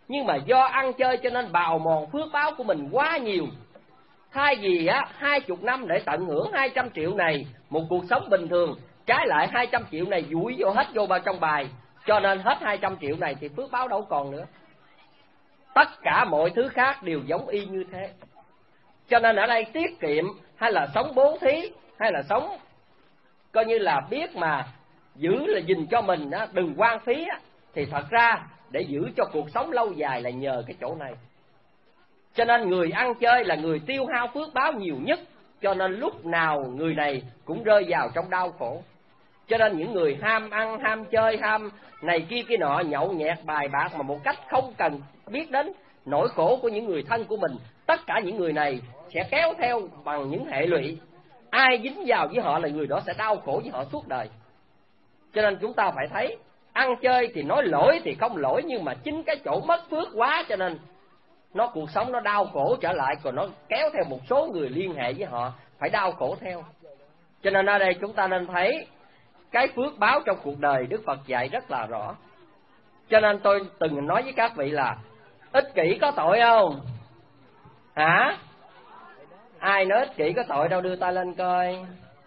nhưng mà do ăn chơi cho nên bào mòn phước báo của mình quá nhiều. Thay vì 20 năm để tận hưởng 200 triệu này, một cuộc sống bình thường, trái lại 200 triệu này dũi vô hết vô vào trong bài, cho nên hết 200 triệu này thì phước báo đâu còn nữa. Tất cả mọi thứ khác đều giống y như thế. Cho nên ở đây tiết kiệm hay là sống bố thí hay là sống coi như là biết mà giữ là gìn cho mình đừng hoang phí thì thật ra để giữ cho cuộc sống lâu dài là nhờ cái chỗ này. Cho nên người ăn chơi là người tiêu hao phước báo nhiều nhất, cho nên lúc nào người này cũng rơi vào trong đau khổ. Cho nên những người ham ăn, ham chơi, ham này kia kia nọ, nhậu nhẹt bài bạc mà một cách không cần biết đến nỗi khổ của những người thân của mình, tất cả những người này sẽ kéo theo bằng những hệ lụy. Ai dính vào với họ là người đó sẽ đau khổ với họ suốt đời. Cho nên chúng ta phải thấy, ăn chơi thì nói lỗi thì không lỗi, nhưng mà chính cái chỗ mất phước quá cho nên cuộc sống nó đau khổ trở lại, còn nó kéo theo một số người liên hệ với họ phải đau khổ theo. Cho nên ở đây chúng ta nên thấy cái phước báo trong cuộc đời Đức Phật dạy rất là rõ. Cho nên tôi từng nói với các vị là ích kỷ có tội không? Hả? Ai nói ích kỷ có tội đâu, đưa tay lên coi.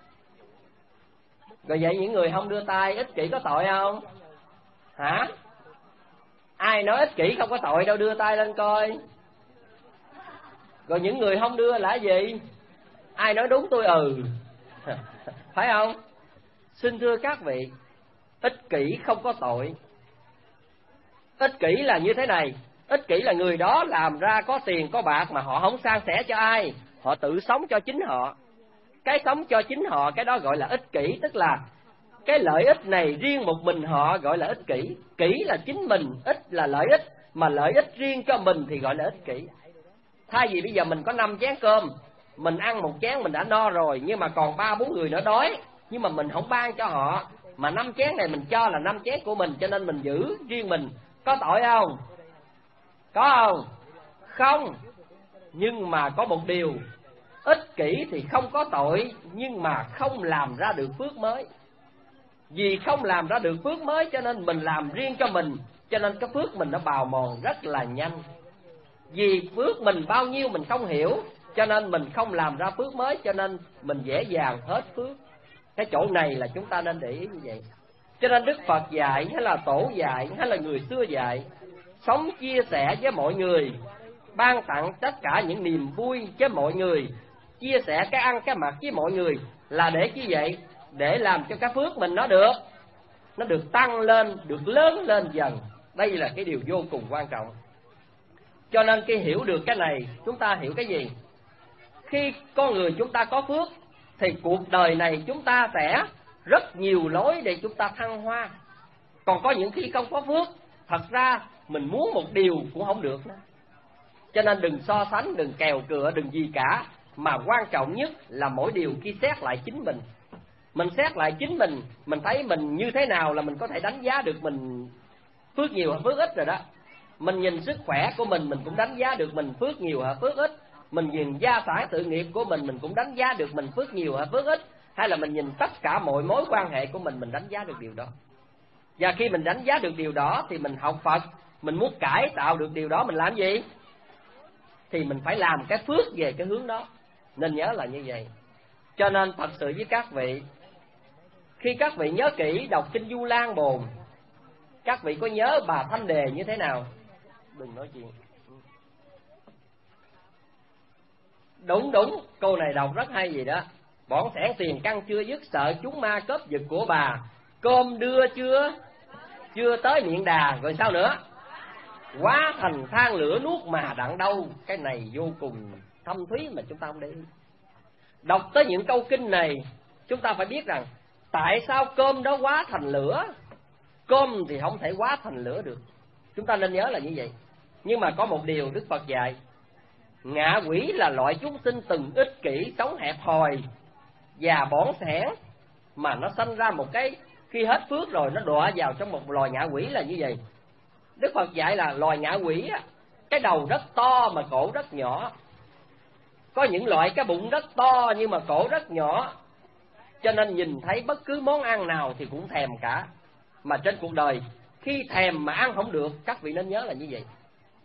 Rồi vậy những người không đưa tay, ích kỷ có tội không? Hả? Ai nói ích kỷ không có tội đâu, đưa tay lên coi. Rồi những người không đưa là gì? Ai nói đúng tôi phải không? Xin thưa các vị, ích kỷ không có tội. Ích kỷ là như thế này, ích kỷ là người đó làm ra có tiền có bạc mà họ không san sẻ cho ai, họ tự sống cho chính họ. Cái sống cho chính họ, cái đó gọi là ích kỷ, tức là cái lợi ích này riêng một mình họ gọi là ích kỷ. Kỷ là chính mình, ích là lợi ích, mà lợi ích riêng cho mình thì gọi là ích kỷ. Thay vì bây giờ mình có 5 chén cơm, mình ăn một chén mình đã no rồi, nhưng mà còn 3-4 người nữa đói, nhưng mà mình không ban cho họ, mà 5 chén này mình cho là 5 chén của mình, cho nên mình giữ riêng mình, có tội không? Có không? Không. Nhưng mà có một điều, ích kỷ thì không có tội, nhưng mà không làm ra được phước mới. Vì không làm ra được phước mới cho nên mình làm riêng cho mình, cho nên cái phước mình nó bào mòn rất là nhanh. Vì phước mình bao nhiêu mình không hiểu, cho nên mình không làm ra phước mới, cho nên mình dễ dàng hết phước. Cái chỗ này là chúng ta nên để ý như vậy. Cho nên Đức Phật dạy, hay là tổ dạy, hay là người xưa dạy, sống chia sẻ với mọi người, ban tặng tất cả những niềm vui với mọi người, chia sẻ cái ăn cái mặc với mọi người, là để chi vậy? Để làm cho cái phước mình nó được tăng lên, được lớn lên dần. Đây là cái điều vô cùng quan trọng. Cho nên khi hiểu được cái này, chúng ta hiểu cái gì? Khi con người chúng ta có phước thì cuộc đời này chúng ta sẽ rất nhiều lối để chúng ta thăng hoa. Còn có những khi không có phước, thật ra mình muốn một điều cũng không được nữa. Cho nên đừng so sánh, đừng kèo cựa, đừng gì cả, mà quan trọng nhất là mỗi điều khi xét lại chính mình. Mình xét lại chính mình thấy mình như thế nào là mình có thể đánh giá được mình phước nhiều hay phước ít rồi đó. Mình nhìn sức khỏe của mình cũng đánh giá được mình phước nhiều hay phước ít. Mình nhìn gia sản sự nghiệp của mình cũng đánh giá được mình phước nhiều hay phước ít. Hay là mình nhìn tất cả mọi mối quan hệ của mình đánh giá được điều đó. Và khi mình đánh giá được điều đó thì mình học Phật, mình muốn cải tạo được điều đó, mình làm gì? Thì mình phải làm cái phước về cái hướng đó. Nên nhớ là như vậy. Cho nên thật sự với các vị, khi các vị nhớ kỹ đọc kinh Du Lan Bồn, các vị có nhớ bà Thanh Đề như thế nào? Đừng nói chuyện. Đúng, câu này đọc rất hay gì đó. Bỏn sẻn tiền căn chưa dứt, sợ chúng ma cướp giật của bà. Cơm đưa chưa tới miệng đà, rồi sao nữa? Quá thành than lửa nuốt mà đặng đâu. Cái này vô cùng thâm thúy mà chúng ta không để ý. Đọc tới những câu kinh này, chúng ta phải biết rằng tại sao cơm đó hóa thành lửa. Cơm thì không thể hóa thành lửa được. Chúng ta nên nhớ là như vậy. Nhưng mà có một điều Đức Phật dạy, ngạ quỷ là loại chúng sinh từng ích kỷ, sống hẹp hòi và bỏn sẻn, mà nó sanh ra một cái, khi hết phước rồi nó đọa vào trong một loài ngạ quỷ là như vậy. Đức Phật dạy là loài ngạ quỷ cái đầu rất to mà cổ rất nhỏ. Có những loại cái bụng rất to nhưng mà cổ rất nhỏ, cho nên nhìn thấy bất cứ món ăn nào thì cũng thèm cả. Mà trên cuộc đời khi thèm mà ăn không được, các vị nên nhớ là như vậy.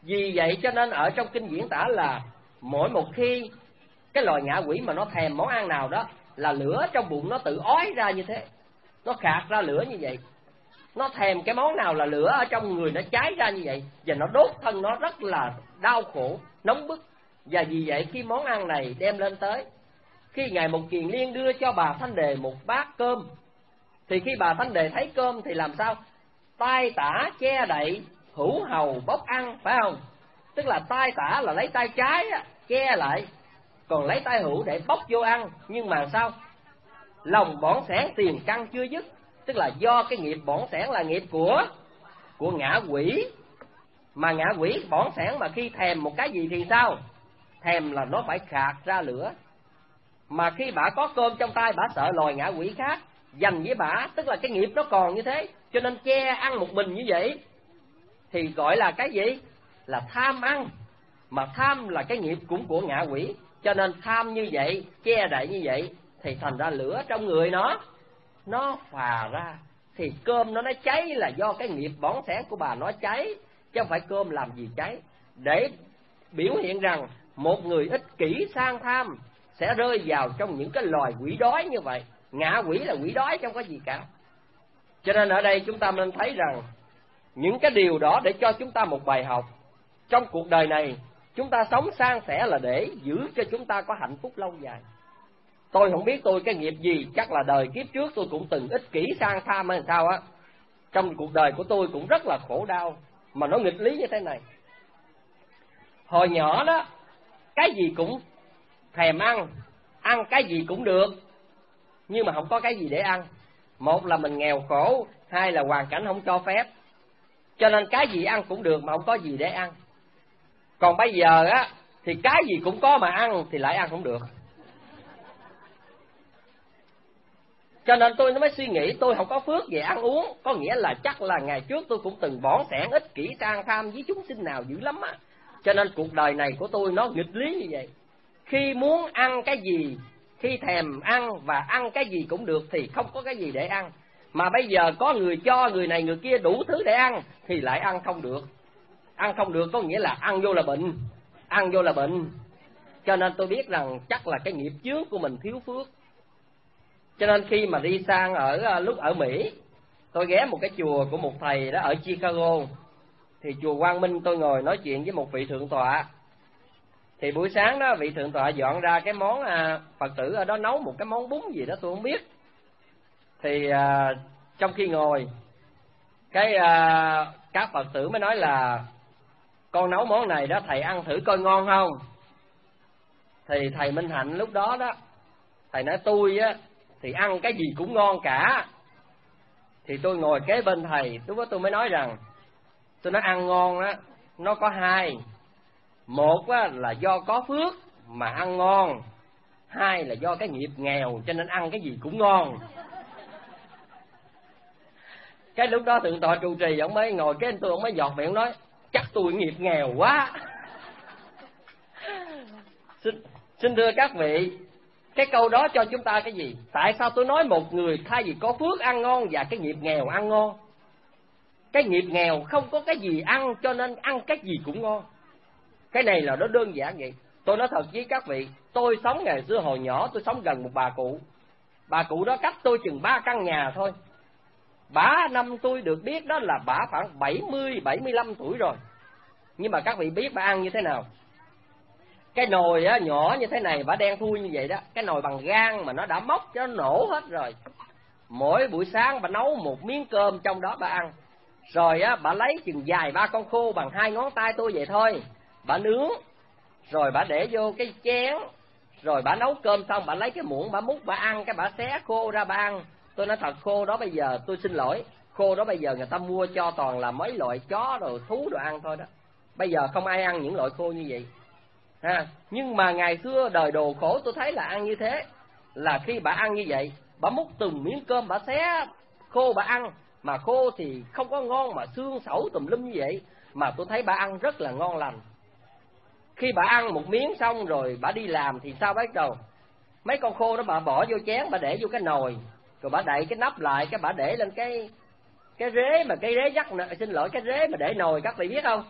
Vì vậy cho nên ở trong kinh diễn tả là mỗi một khi cái loài ngạ quỷ mà nó thèm món ăn nào đó là lửa trong bụng nó tự ói ra như thế, nó khạc ra lửa như vậy. Nó thèm cái món nào là lửa ở trong người nó cháy ra như vậy, và nó đốt thân nó rất là đau khổ, nóng bức. Và vì vậy khi món ăn này đem lên tới, khi Ngài Một Kiền Liên đưa cho bà Thanh Đề một bát cơm, thì khi bà Thanh Đề thấy cơm thì làm sao? Tai tả che đậy, hữu hầu bốc ăn, phải không? Tức là tai tả là lấy tay trái che lại, còn lấy tay hữu để bốc vô ăn. Nhưng mà sao? Lòng bỏn sẻn tiền căn chưa dứt. Tức là do cái nghiệp bỏn sẻn là nghiệp của ngạ quỷ. Mà ngạ quỷ bỏn sẻn mà khi thèm một cái gì thì sao? Thèm là nó phải khạc ra lửa. Mà khi bả có cơm trong tay, bả sợ loài ngạ quỷ khác dành với bả, tức là cái nghiệp nó còn như thế, cho nên che ăn một mình như vậy. Thì gọi là cái gì? Là tham ăn. Mà tham là cái nghiệp cũng của ngạ quỷ, cho nên tham như vậy, che đậy như vậy, thì thành ra lửa trong người nó phà ra. Thì cơm nó cháy là do cái nghiệp bỏn sẻn của bà nó cháy, chứ không phải cơm làm gì cháy. Để biểu hiện rằng một người ích kỷ sang tham sẽ rơi vào trong những cái loài quỷ đói như vậy. Ngạ quỷ là quỷ đói, không có gì cả. Cho nên ở đây chúng ta nên thấy rằng những cái điều đó để cho chúng ta một bài học. Trong cuộc đời này chúng ta sống san sẻ là để giữ cho chúng ta có hạnh phúc lâu dài. Tôi không biết tôi cái nghiệp gì, chắc là đời kiếp trước tôi cũng từng ích kỷ sang tham hay sao á. Trong cuộc đời của tôi cũng rất là khổ đau, mà nó nghịch lý như thế này. Hồi nhỏ đó, cái gì cũng thèm ăn cái gì cũng được, nhưng mà không có cái gì để ăn. Một là mình nghèo khổ, hai là hoàn cảnh không cho phép, cho nên cái gì ăn cũng được mà không có gì để ăn. Còn bây giờ á, thì cái gì cũng có mà ăn thì lại ăn không được. Cho nên tôi mới suy nghĩ tôi không có phước về ăn uống, có nghĩa là chắc là ngày trước tôi cũng từng bỏn sẻn ích kỷ sang tham với chúng sinh nào dữ lắm á. Cho nên cuộc đời này của tôi nó nghịch lý như vậy. Khi muốn ăn cái gì, khi thèm ăn và ăn cái gì cũng được thì không có cái gì để ăn. Mà bây giờ có người cho người này người kia đủ thứ để ăn thì lại ăn không được. Ăn không được có nghĩa là ăn vô là bệnh, ăn vô là bệnh. Cho nên tôi biết rằng chắc là cái nghiệp chướng của mình thiếu phước. Cho nên khi mà đi sang lúc ở Mỹ, tôi ghé một cái chùa của một thầy đó ở Chicago. Thì chùa Quang Minh tôi ngồi nói chuyện với một vị thượng tọa. Thì buổi sáng đó vị thượng tọa dọn ra cái món Phật tử ở đó nấu một cái món bún gì đó tôi không biết. Thì trong khi ngồi các Phật tử mới nói là con nấu món này đó thầy ăn thử coi ngon không. Thì thầy Minh Hạnh lúc đó đó thầy nói tôi á thì ăn cái gì cũng ngon cả. Thì tôi ngồi kế bên thầy, lúc đó tôi mới nói rằng tôi nói ăn ngon á nó có hai. Một á là do có phước mà ăn ngon, hai là do cái nghiệp nghèo cho nên ăn cái gì cũng ngon. Cái lúc đó thượng tọa trụ trì ông mới ngồi kế tôi, ông mới giọt miệng nói chắc tôi nghiệp nghèo quá. Xin thưa các vị, cái câu đó cho chúng ta cái gì? Tại sao tôi nói một người thay vì có phước ăn ngon và cái nghiệp nghèo ăn ngon? Cái nghiệp nghèo không có cái gì ăn cho nên ăn cái gì cũng ngon. Cái này là nó đơn giản vậy. Tôi nói thật với các vị, tôi sống ngày xưa hồi nhỏ tôi sống gần một bà cụ. Bà cụ đó cách tôi chừng 3 căn nhà thôi. Bả năm tôi được biết đó là bả khoảng 70-75 tuổi rồi. Nhưng mà các vị biết bả ăn như thế nào? Cái nồi á, nhỏ như thế này, bả đen thui như vậy đó. Cái nồi bằng gang mà nó đã móc cho nó nổ hết rồi. Mỗi buổi sáng bả nấu một miếng cơm trong đó bả ăn. Rồi á, bả lấy chừng dài 3 con khô bằng 2 ngón tay tôi vậy thôi. Bả nướng, rồi bả để vô cái chén. Rồi bả nấu cơm xong, bả lấy cái muỗng bả múc bả ăn, cái bả xé khô ra bả ăn. Tôi nói thật, khô đó bây giờ, tôi xin lỗi, khô đó bây giờ người ta mua cho toàn là mấy loại chó rồi thú đồ ăn thôi đó. Bây giờ không ai ăn những loại khô như vậy. Nhưng mà ngày xưa đời đồ khổ tôi thấy là ăn như thế. Là khi bà ăn như vậy, bà múc từng miếng cơm bà xé khô bà ăn. Mà khô thì không có ngon mà xương sẩu tùm lum như vậy. Mà tôi thấy bà ăn rất là ngon lành. Khi bà ăn một miếng xong rồi bà đi làm thì sao bắt đầu? Mấy con khô đó bà bỏ vô chén, bà để vô cái nồi. Rồi bà đậy cái nắp lại, cái bà để lên cái rế mà cái rế dắt, xin lỗi, cái rế mà để nồi, các vị biết không?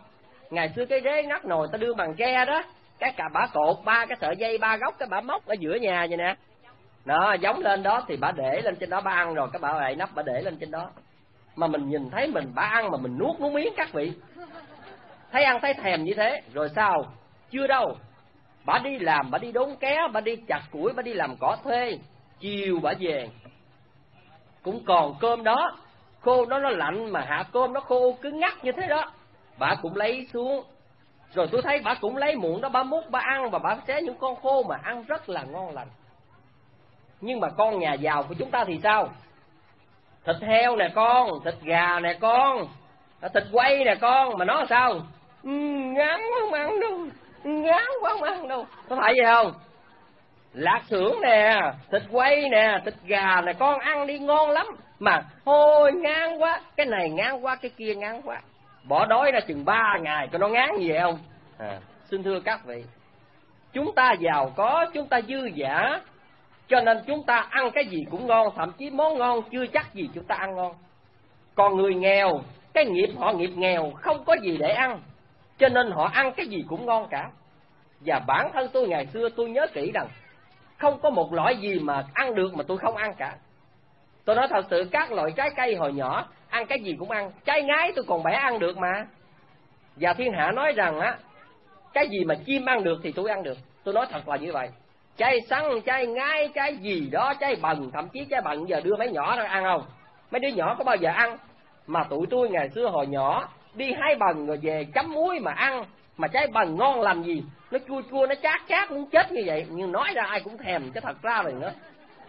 Ngày xưa cái rế ngắt nồi ta đưa bằng tre đó, cái cả bả cột 3 cái sợi dây 3 góc, cái bả móc ở giữa nhà vậy nè. Đó, giống lên đó thì bả để lên trên đó, bả ăn rồi cái bả lại nắp bả để lên trên đó. Mà mình nhìn thấy mình bả ăn mà mình nuốt miếng các vị. Thấy ăn thấy thèm như thế, rồi sao? Chưa đâu. Bả đi làm, bả đi đốn ké, bả đi chặt củi, bả đi làm cỏ thuê. Chiều bả về cũng còn cơm đó, khô nó lạnh mà hạ cơm nó khô cứng ngắc như thế đó. Bả cũng lấy xuống. Rồi tôi thấy bả cũng lấy muỗng đó, bả múc bả ăn, và bả xé những con khô mà ăn rất là ngon lành. Nhưng mà con nhà giàu của chúng ta thì sao? Thịt heo nè con, thịt gà nè con, thịt quay nè con, mà nó sao? Ngán quá không ăn đâu, ngán quá không ăn đâu. Có phải vậy không? Lạc xưởng nè, thịt quay nè, thịt gà nè con, ăn đi ngon lắm. Mà thôi ngán quá, cái này ngán quá, cái kia ngán quá. Bỏ đói ra chừng 3 ngày cho nó ngán gì vậy không? Xin thưa các vị, chúng ta giàu có, chúng ta dư dả, cho nên chúng ta ăn cái gì cũng ngon, thậm chí món ngon chưa chắc gì chúng ta ăn ngon. Còn người nghèo, cái nghiệp họ nghiệp nghèo, không có gì để ăn, cho nên họ ăn cái gì cũng ngon cả. Và bản thân tôi ngày xưa tôi nhớ kỹ rằng không có một loại gì mà ăn được mà tôi không ăn cả. Tôi nói thật sự, các loại trái cây hồi nhỏ ăn cái gì cũng ăn. Trái ngái tôi còn bẻ ăn được mà. Và thiên hạ nói rằng á, cái gì mà chim ăn được thì tôi ăn được. Tôi nói thật là như vậy. Trái sắn, trái ngái, trái gì đó, trái bần, thậm chí trái bần giờ đưa mấy nhỏ ra ăn không? Mấy đứa nhỏ có bao giờ ăn? Mà tụi tôi ngày xưa hồi nhỏ đi hái bần rồi về chấm muối mà ăn. Mà trái bần ngon làm gì? Nó chua chua, nó chát chát muốn chết như vậy. Nhưng nói ra ai cũng thèm, chứ thật ra rồi nữa.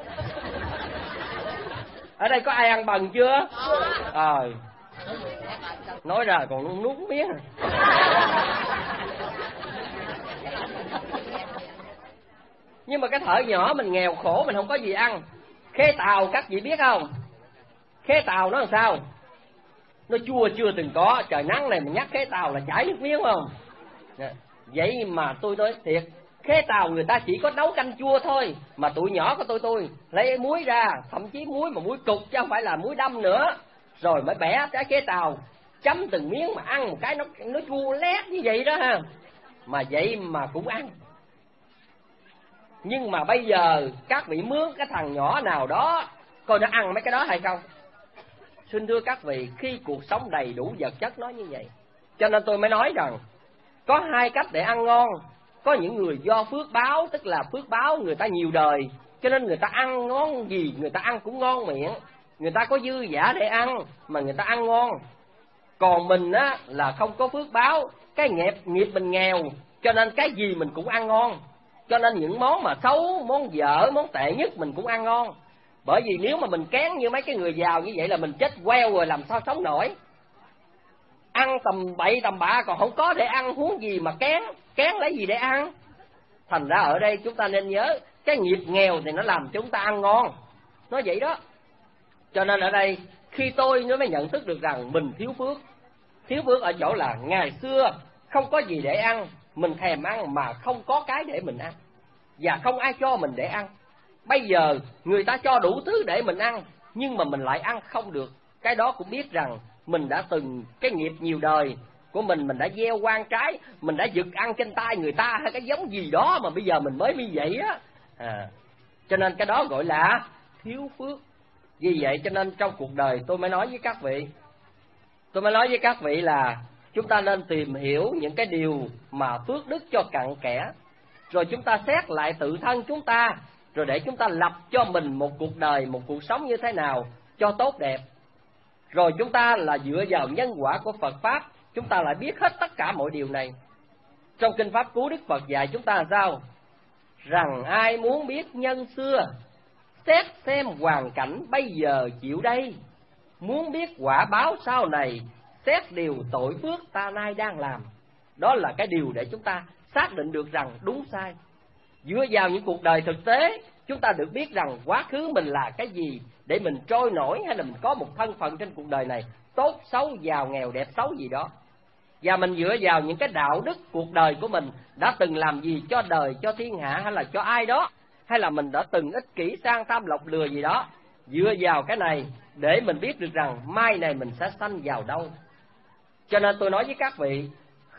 Ở đây có ai ăn bần chưa? Nói ra còn nuốt miếng. Nhưng mà cái thời nhỏ mình nghèo khổ, mình không có gì ăn. Khế tàu các vị biết không? Khế tàu nó làm sao? Nó chua chưa từng có. Trời nắng này mình nhắc khế tàu là chảy nước miếng không? Vậy mà tôi nói thiệt, khế tàu người ta chỉ có nấu canh chua thôi. Mà tụi nhỏ của tôi lấy muối ra, thậm chí muối mà muối cục chứ không phải là muối đâm nữa. Rồi mới bẻ trái khế tàu, chấm từng miếng mà ăn một cái nó chua lét như vậy đó ha. Mà vậy mà cũng ăn. Nhưng mà bây giờ các vị mướn cái thằng nhỏ nào đó coi nó ăn mấy cái đó hay không? Xin thưa các vị, khi cuộc sống đầy đủ vật chất nó như vậy, cho nên tôi mới nói rằng có hai cách để ăn ngon. Có những người do phước báo, tức là phước báo người ta nhiều đời, cho nên người ta ăn ngon gì người ta ăn cũng ngon miệng. Người ta có dư dả để ăn mà người ta ăn ngon. Còn mình á là không có phước báo, cái nghiệp mình nghèo, cho nên cái gì mình cũng ăn ngon. Cho nên những món mà xấu, món dở, món tệ nhất mình cũng ăn ngon. Bởi vì nếu mà mình kén như mấy cái người giàu như vậy là mình chết queo rồi, làm sao sống nổi. Ăn tầm bậy tầm bạ còn không có để ăn, huống gì mà kén lấy gì để ăn. Thành ra ở đây chúng ta nên nhớ, cái nghiệp nghèo thì nó làm chúng ta ăn ngon. Nói vậy đó. Cho nên ở đây khi tôi mới nhận thức được rằng mình thiếu phước. Thiếu phước ở chỗ là ngày xưa không có gì để ăn, mình thèm ăn mà không có cái để mình ăn, và không ai cho mình để ăn. Bây giờ người ta cho đủ thứ để mình ăn, nhưng mà mình lại ăn không được. Cái đó cũng biết rằng mình đã từng cái nghiệp nhiều đời của mình đã gieo quan trái, mình đã giật ăn trên tay người ta hay cái giống gì đó mà bây giờ mình mới như vậy á. Cho nên cái đó gọi là thiếu phước. Vì vậy cho nên trong cuộc đời tôi mới nói với các vị là chúng ta nên tìm hiểu những cái điều mà phước đức cho cặn kẽ, rồi chúng ta xét lại tự thân chúng ta, rồi để chúng ta lập cho mình một cuộc đời, một cuộc sống như thế nào cho tốt đẹp. Rồi chúng ta là dựa vào nhân quả của Phật Pháp, chúng ta lại biết hết tất cả mọi điều này. Trong Kinh Pháp Cú, Đức Phật dạy chúng ta sao? Rằng ai muốn biết nhân xưa, xét xem hoàn cảnh bây giờ chịu đây. Muốn biết quả báo sau này, xét điều tội phước ta nay đang làm. Đó là cái điều để chúng ta xác định được rằng đúng sai. Dựa vào những cuộc đời thực tế, chúng ta được biết rằng quá khứ mình là cái gì để mình trôi nổi, hay là mình có một thân phận trên cuộc đời này, tốt, xấu, giàu, nghèo, đẹp, xấu gì đó. Và mình dựa vào những cái đạo đức cuộc đời của mình đã từng làm gì cho đời, cho thiên hạ, hay là cho ai đó, hay là mình đã từng ích kỷ, sang tham, lọc lừa gì đó. Dựa vào cái này để mình biết được rằng mai này mình sẽ sanh vào đâu. Cho nên tôi nói với các vị,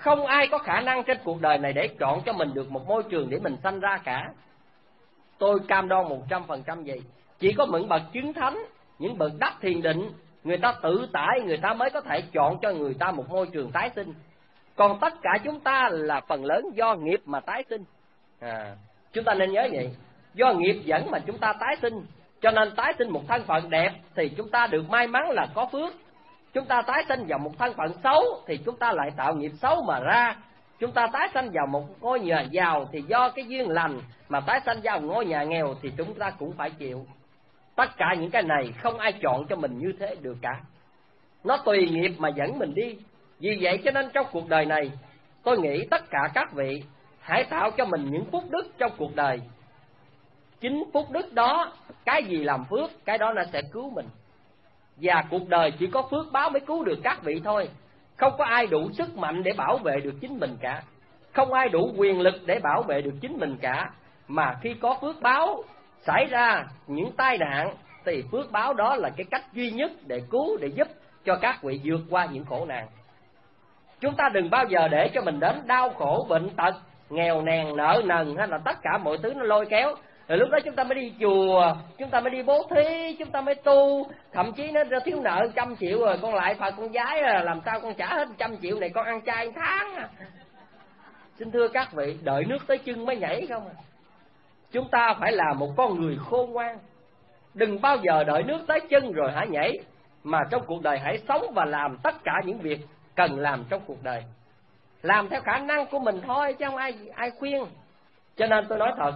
Không ai có khả năng trên cuộc đời này để chọn cho mình được một môi trường để mình sanh ra cả. Tôi cam đoan 100% vậy. Chỉ có những bậc chứng thánh, những bậc đắc thiền định, người ta tự tại, người ta mới có thể chọn cho người ta một môi trường tái sinh. Còn tất cả chúng ta là phần lớn do nghiệp mà tái sinh. Chúng ta nên nhớ vậy. Do nghiệp dẫn mà chúng ta tái sinh. Cho nên tái sinh một thân phận đẹp thì chúng ta được may mắn là có phước. Chúng ta tái sinh vào một thân phận xấu thì chúng ta lại tạo nghiệp xấu mà ra. Chúng ta tái sanh vào một ngôi nhà giàu thì do cái duyên lành, mà tái sanh vào một ngôi nhà nghèo thì chúng ta cũng phải chịu. Tất cả những cái này không ai chọn cho mình như thế được cả. Nó tùy nghiệp mà dẫn mình đi. Vì vậy cho nên trong cuộc đời này, tôi nghĩ tất cả các vị hãy tạo cho mình những phúc đức trong cuộc đời. Chính phúc đức đó, cái gì làm phước, cái đó nó sẽ cứu mình. Và cuộc đời chỉ có phước báo mới cứu được các vị thôi. Không có ai đủ sức mạnh để bảo vệ được chính mình cả. Không ai đủ quyền lực để bảo vệ được chính mình cả. Mà khi có phước báo xảy ra những tai nạn thì phước báo đó là cái cách duy nhất để cứu, để giúp cho các vị vượt qua những khổ nạn. Chúng ta đừng bao giờ để cho mình đến đau khổ, bệnh tật, nghèo nàn, nợ nần hay là tất cả mọi thứ nó lôi kéo. Rồi lúc đó chúng ta mới đi chùa, chúng ta mới đi bố thí, chúng ta mới tu. Thậm chí nó thiếu nợ 100 triệu rồi, con lại Phật con giái làm sao con trả hết 100 triệu này, con ăn chay 1 tháng. Xin thưa các vị, đợi nước tới chân mới nhảy không à. Chúng ta phải là một con người khôn ngoan. Đừng bao giờ đợi nước tới chân rồi hãy nhảy. Mà trong cuộc đời hãy sống và làm tất cả những việc cần làm trong cuộc đời. Làm theo khả năng của mình thôi chứ không ai khuyên. Cho nên tôi nói thật,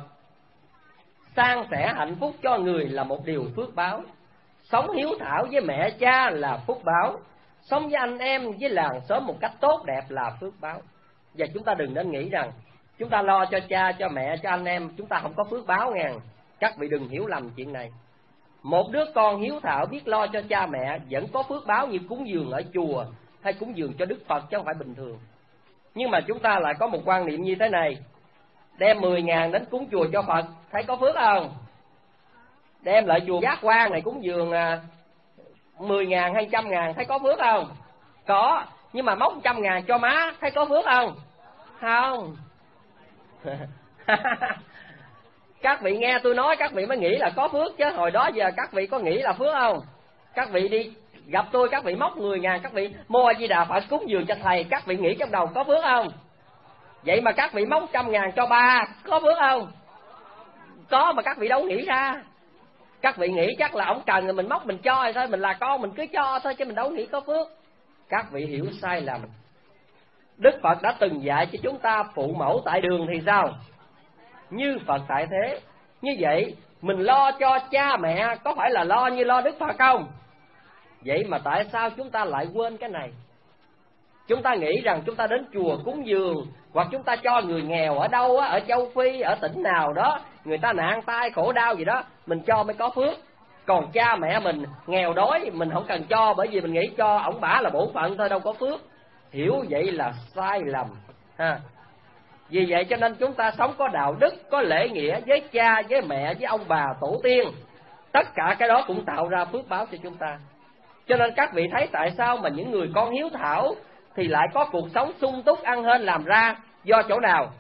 san sẻ hạnh phúc cho người là một điều phước báo. Sống hiếu thảo với mẹ cha là phước báo. Sống với anh em, với làng xóm một cách tốt đẹp là phước báo. Và chúng ta đừng nên nghĩ rằng chúng ta lo cho cha, cho mẹ, cho anh em, chúng ta không có phước báo nghe. Các vị đừng hiểu lầm chuyện này. Một đứa con hiếu thảo biết lo cho cha mẹ vẫn có phước báo như cúng dường ở chùa hay cúng dường cho Đức Phật chứ không phải bình thường. Nhưng mà chúng ta lại có một quan niệm như thế này: đem 10.000 đến cúng chùa cho Phật, thấy có phước không? Đem lại chùa Giác Quan này cúng dường 10.000 hay 100.000, thấy có phước không? Có. Nhưng mà móc 100.000 cho má, thấy có phước không? Không. Các vị nghe tôi nói các vị mới nghĩ là có phước, chứ hồi đó giờ các vị có nghĩ là phước không? Các vị đi gặp tôi, các vị móc 10.000, các vị mua A Di Đà Phật cúng dường cho thầy, các vị nghĩ trong đầu có phước không? Vậy mà các vị móc 100.000 cho ba, có phước không? Có, mà các vị đâu nghĩ ra. Các vị nghĩ chắc là ổng cần rồi mình móc mình cho rồi thôi, mình là con mình cứ cho thôi chứ mình đâu nghĩ có phước. Các vị hiểu sai lầm. Đức Phật đã từng dạy cho chúng ta phụ mẫu tại đường thì sao? Như Phật tại thế. Như vậy mình lo cho cha mẹ có phải là lo như lo Đức Phật không? Vậy mà tại sao chúng ta lại quên cái này? Chúng ta nghĩ rằng chúng ta đến chùa cúng dường, hoặc chúng ta cho người nghèo ở đâu á, ở châu Phi, ở tỉnh nào đó, người ta nạn tai khổ đau gì đó, mình cho mới có phước. Còn cha mẹ mình nghèo đói mình không cần cho, bởi vì mình nghĩ cho ổng bả là bổn phận thôi, đâu có phước. Hiểu vậy là sai lầm ha. Vì vậy cho nên chúng ta sống có đạo đức, có lễ nghĩa với cha, với mẹ, với ông bà, tổ tiên. Tất cả cái đó cũng tạo ra phước báo cho chúng ta. Cho nên các vị thấy tại sao mà những người con hiếu thảo thì lại có cuộc sống sung túc ăn hên làm ra, do chỗ nào?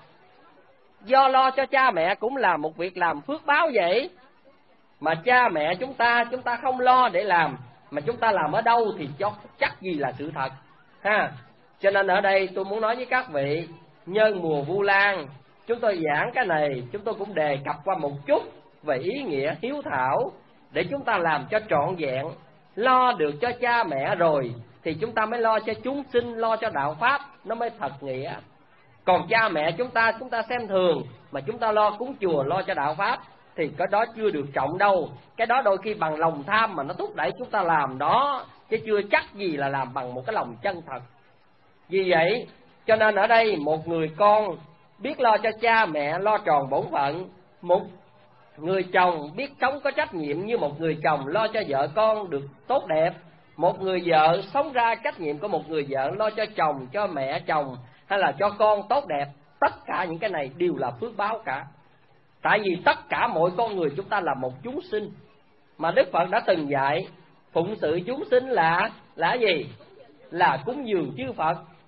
Do lo cho cha mẹ cũng là một việc làm phước báo vậy. Mà cha mẹ chúng ta không lo để làm, mà chúng ta làm ở đâu thì chắc gì là sự thật ha. Cho nên ở đây tôi muốn nói với các vị, nhân mùa Vu Lan, chúng tôi giảng cái này, chúng tôi cũng đề cập qua một chút về ý nghĩa hiếu thảo, để chúng ta làm cho trọn vẹn. Lo được cho cha mẹ rồi thì chúng ta mới lo cho chúng sinh, lo cho đạo pháp, nó mới thật nghĩa. Còn cha mẹ chúng ta xem thường, mà chúng ta lo cúng chùa, lo cho đạo pháp, thì cái đó chưa được trọng đâu. Cái đó đôi khi bằng lòng tham mà nó thúc đẩy chúng ta làm đó, chứ chưa chắc gì là làm bằng một cái lòng chân thật. Vì vậy cho nên ở đây một người con biết lo cho cha mẹ, lo tròn bổn phận. Một người chồng biết sống có trách nhiệm như một người chồng, lo cho vợ con được tốt đẹp. Một người vợ sống ra trách nhiệm của một người vợ, lo cho chồng, cho mẹ chồng hay là cho con tốt đẹp. Tất cả những cái này đều là phước báo cả. Tại vì tất cả mọi con người chúng ta là một chúng sinh. Mà Đức Phật đã từng dạy phụng sự chúng sinh là gì? Là cúng dường chư Phật.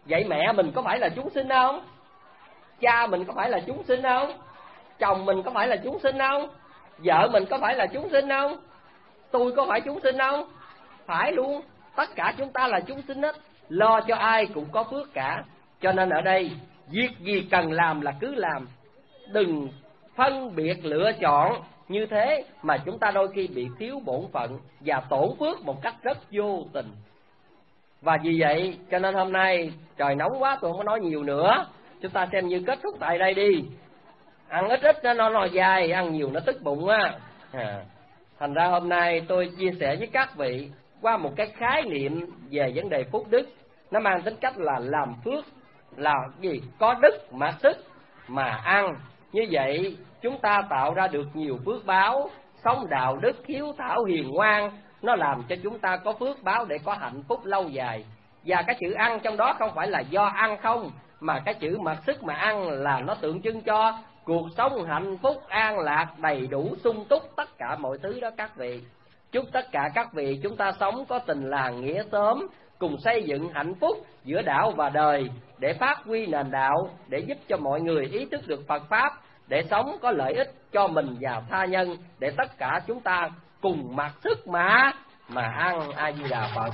Vậy mẹ mình có phải là chúng sinh không? Cha mình có phải là chúng sinh không? Chồng mình có phải là chúng sinh không? Vợ mình có phải là chúng sinh không? Tôi có phải chúng sinh không? Phải luôn. Tất cả chúng ta là chúng sinh hết. Lo cho ai cũng có phước cả. Cho nên ở đây việc gì cần làm là cứ làm. Đừng phân biệt lựa chọn như thế mà chúng ta đôi khi bị thiếu bổn phận và tổn phước một cách rất vô tình. Và vì vậy cho nên hôm nay trời nóng quá, tôi không có nói nhiều nữa. Chúng ta xem như kết thúc tại đây đi. Ăn ít ít nó dai, ăn nhiều nó tức bụng á. Thành ra hôm nay tôi chia sẻ với các vị qua một cái khái niệm về vấn đề phúc đức. Nó mang tính cách là làm phước, là gì? Có đức mà sức mà ăn. Như vậy chúng ta tạo ra được nhiều phước báo, sống đạo đức, hiếu thảo, hiền ngoan. Nó làm cho chúng ta có phước báo để có hạnh phúc lâu dài. Và cái chữ ăn trong đó không phải là do ăn không, mà cái chữ mặc sức mà ăn là nó tượng trưng cho cuộc sống hạnh phúc, an lạc, đầy đủ, sung túc, tất cả mọi thứ đó các vị. Chúc tất cả các vị chúng ta sống có tình làng nghĩa xóm, cùng xây dựng hạnh phúc giữa đạo và đời, để phát huy nền đạo, để giúp cho mọi người ý thức được Phật Pháp, để sống có lợi ích cho mình và tha nhân, để tất cả chúng ta cùng mặc sức mà ăn. A Di Đà Phật.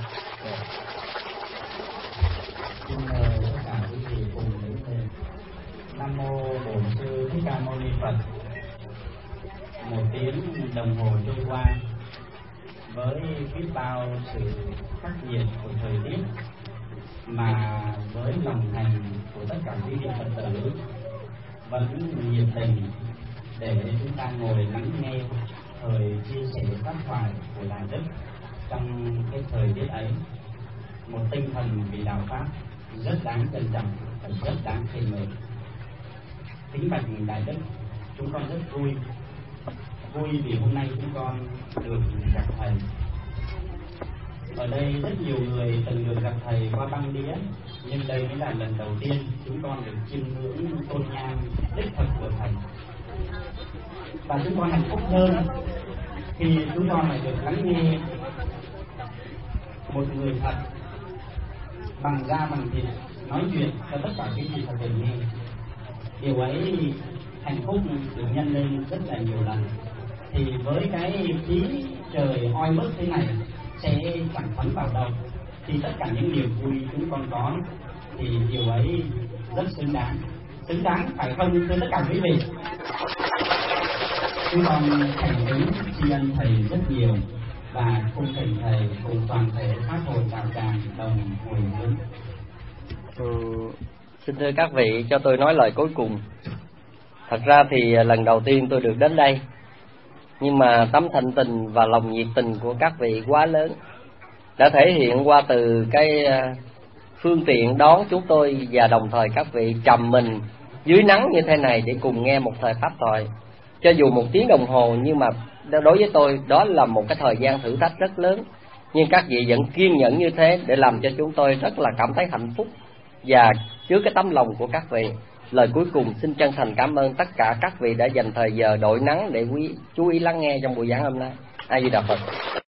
Xin mời tất cả quý vị cùng đứng lên. Nam mô Bổn Sư Thích Ca Mâu Ni Phật. 1 tiếng đồng hồ trôi qua với biết bao sự khắc nghiệt của thời tiết, mà với lòng thành của tất cả quý vị Phật tử vẫn nhiệt tình để chúng ta ngồi lắng nghe thời chia sẻ pháp thoại của Đại Đức trong cái thời tiết ấy. Một tinh thần vì đạo pháp rất đáng trân trọng và rất đáng khen ngợi. Kính bạch Đại Đức, chúng con rất vui vì hôm nay chúng con được gặp thầy. Ở đây rất nhiều người từng được gặp thầy qua băng đĩa, nhưng đây mới là lần đầu tiên chúng con được chiêm ngưỡng tôn nhang đích thực của thầy. Và chúng con hạnh phúc hơn khi chúng con lại được lắng nghe một người thật bằng da bằng thịt nói chuyện cho tất cả quý vị Phật tử nghe. Điều ấy hạnh phúc được nhân lên rất là nhiều lần. Thì với cái khí trời oi bức thế này sẽ chẳng phấn vào đâu. Thì tất cả những niềm vui chúng con có thì điều ấy rất xứng đáng phải không thưa tất cả quý vị? Chúng con thành kính tri ân thầy rất nhiều và cùng thầy cùng toàn thể pháp hội đạo tràng đồng hồi hướng. Xin thưa các vị, cho tôi nói lời cuối cùng. Thật ra thì lần đầu tiên tôi được đến đây, nhưng mà tấm thịnh tình và lòng nhiệt tình của các vị quá lớn, đã thể hiện qua từ cái phương tiện đón chúng tôi, và đồng thời các vị trầm mình dưới nắng như thế này để cùng nghe một thời pháp thoại. Cho dù 1 tiếng đồng hồ, nhưng mà đối với tôi đó là một cái thời gian thử thách rất lớn. Nhưng các vị vẫn kiên nhẫn như thế để làm cho chúng tôi rất là cảm thấy hạnh phúc. Và trước cái tấm lòng của các vị, lời cuối cùng xin chân thành cảm ơn tất cả các vị đã dành thời giờ đội nắng để chú ý lắng nghe trong buổi giảng hôm nay. A Di Đà Phật.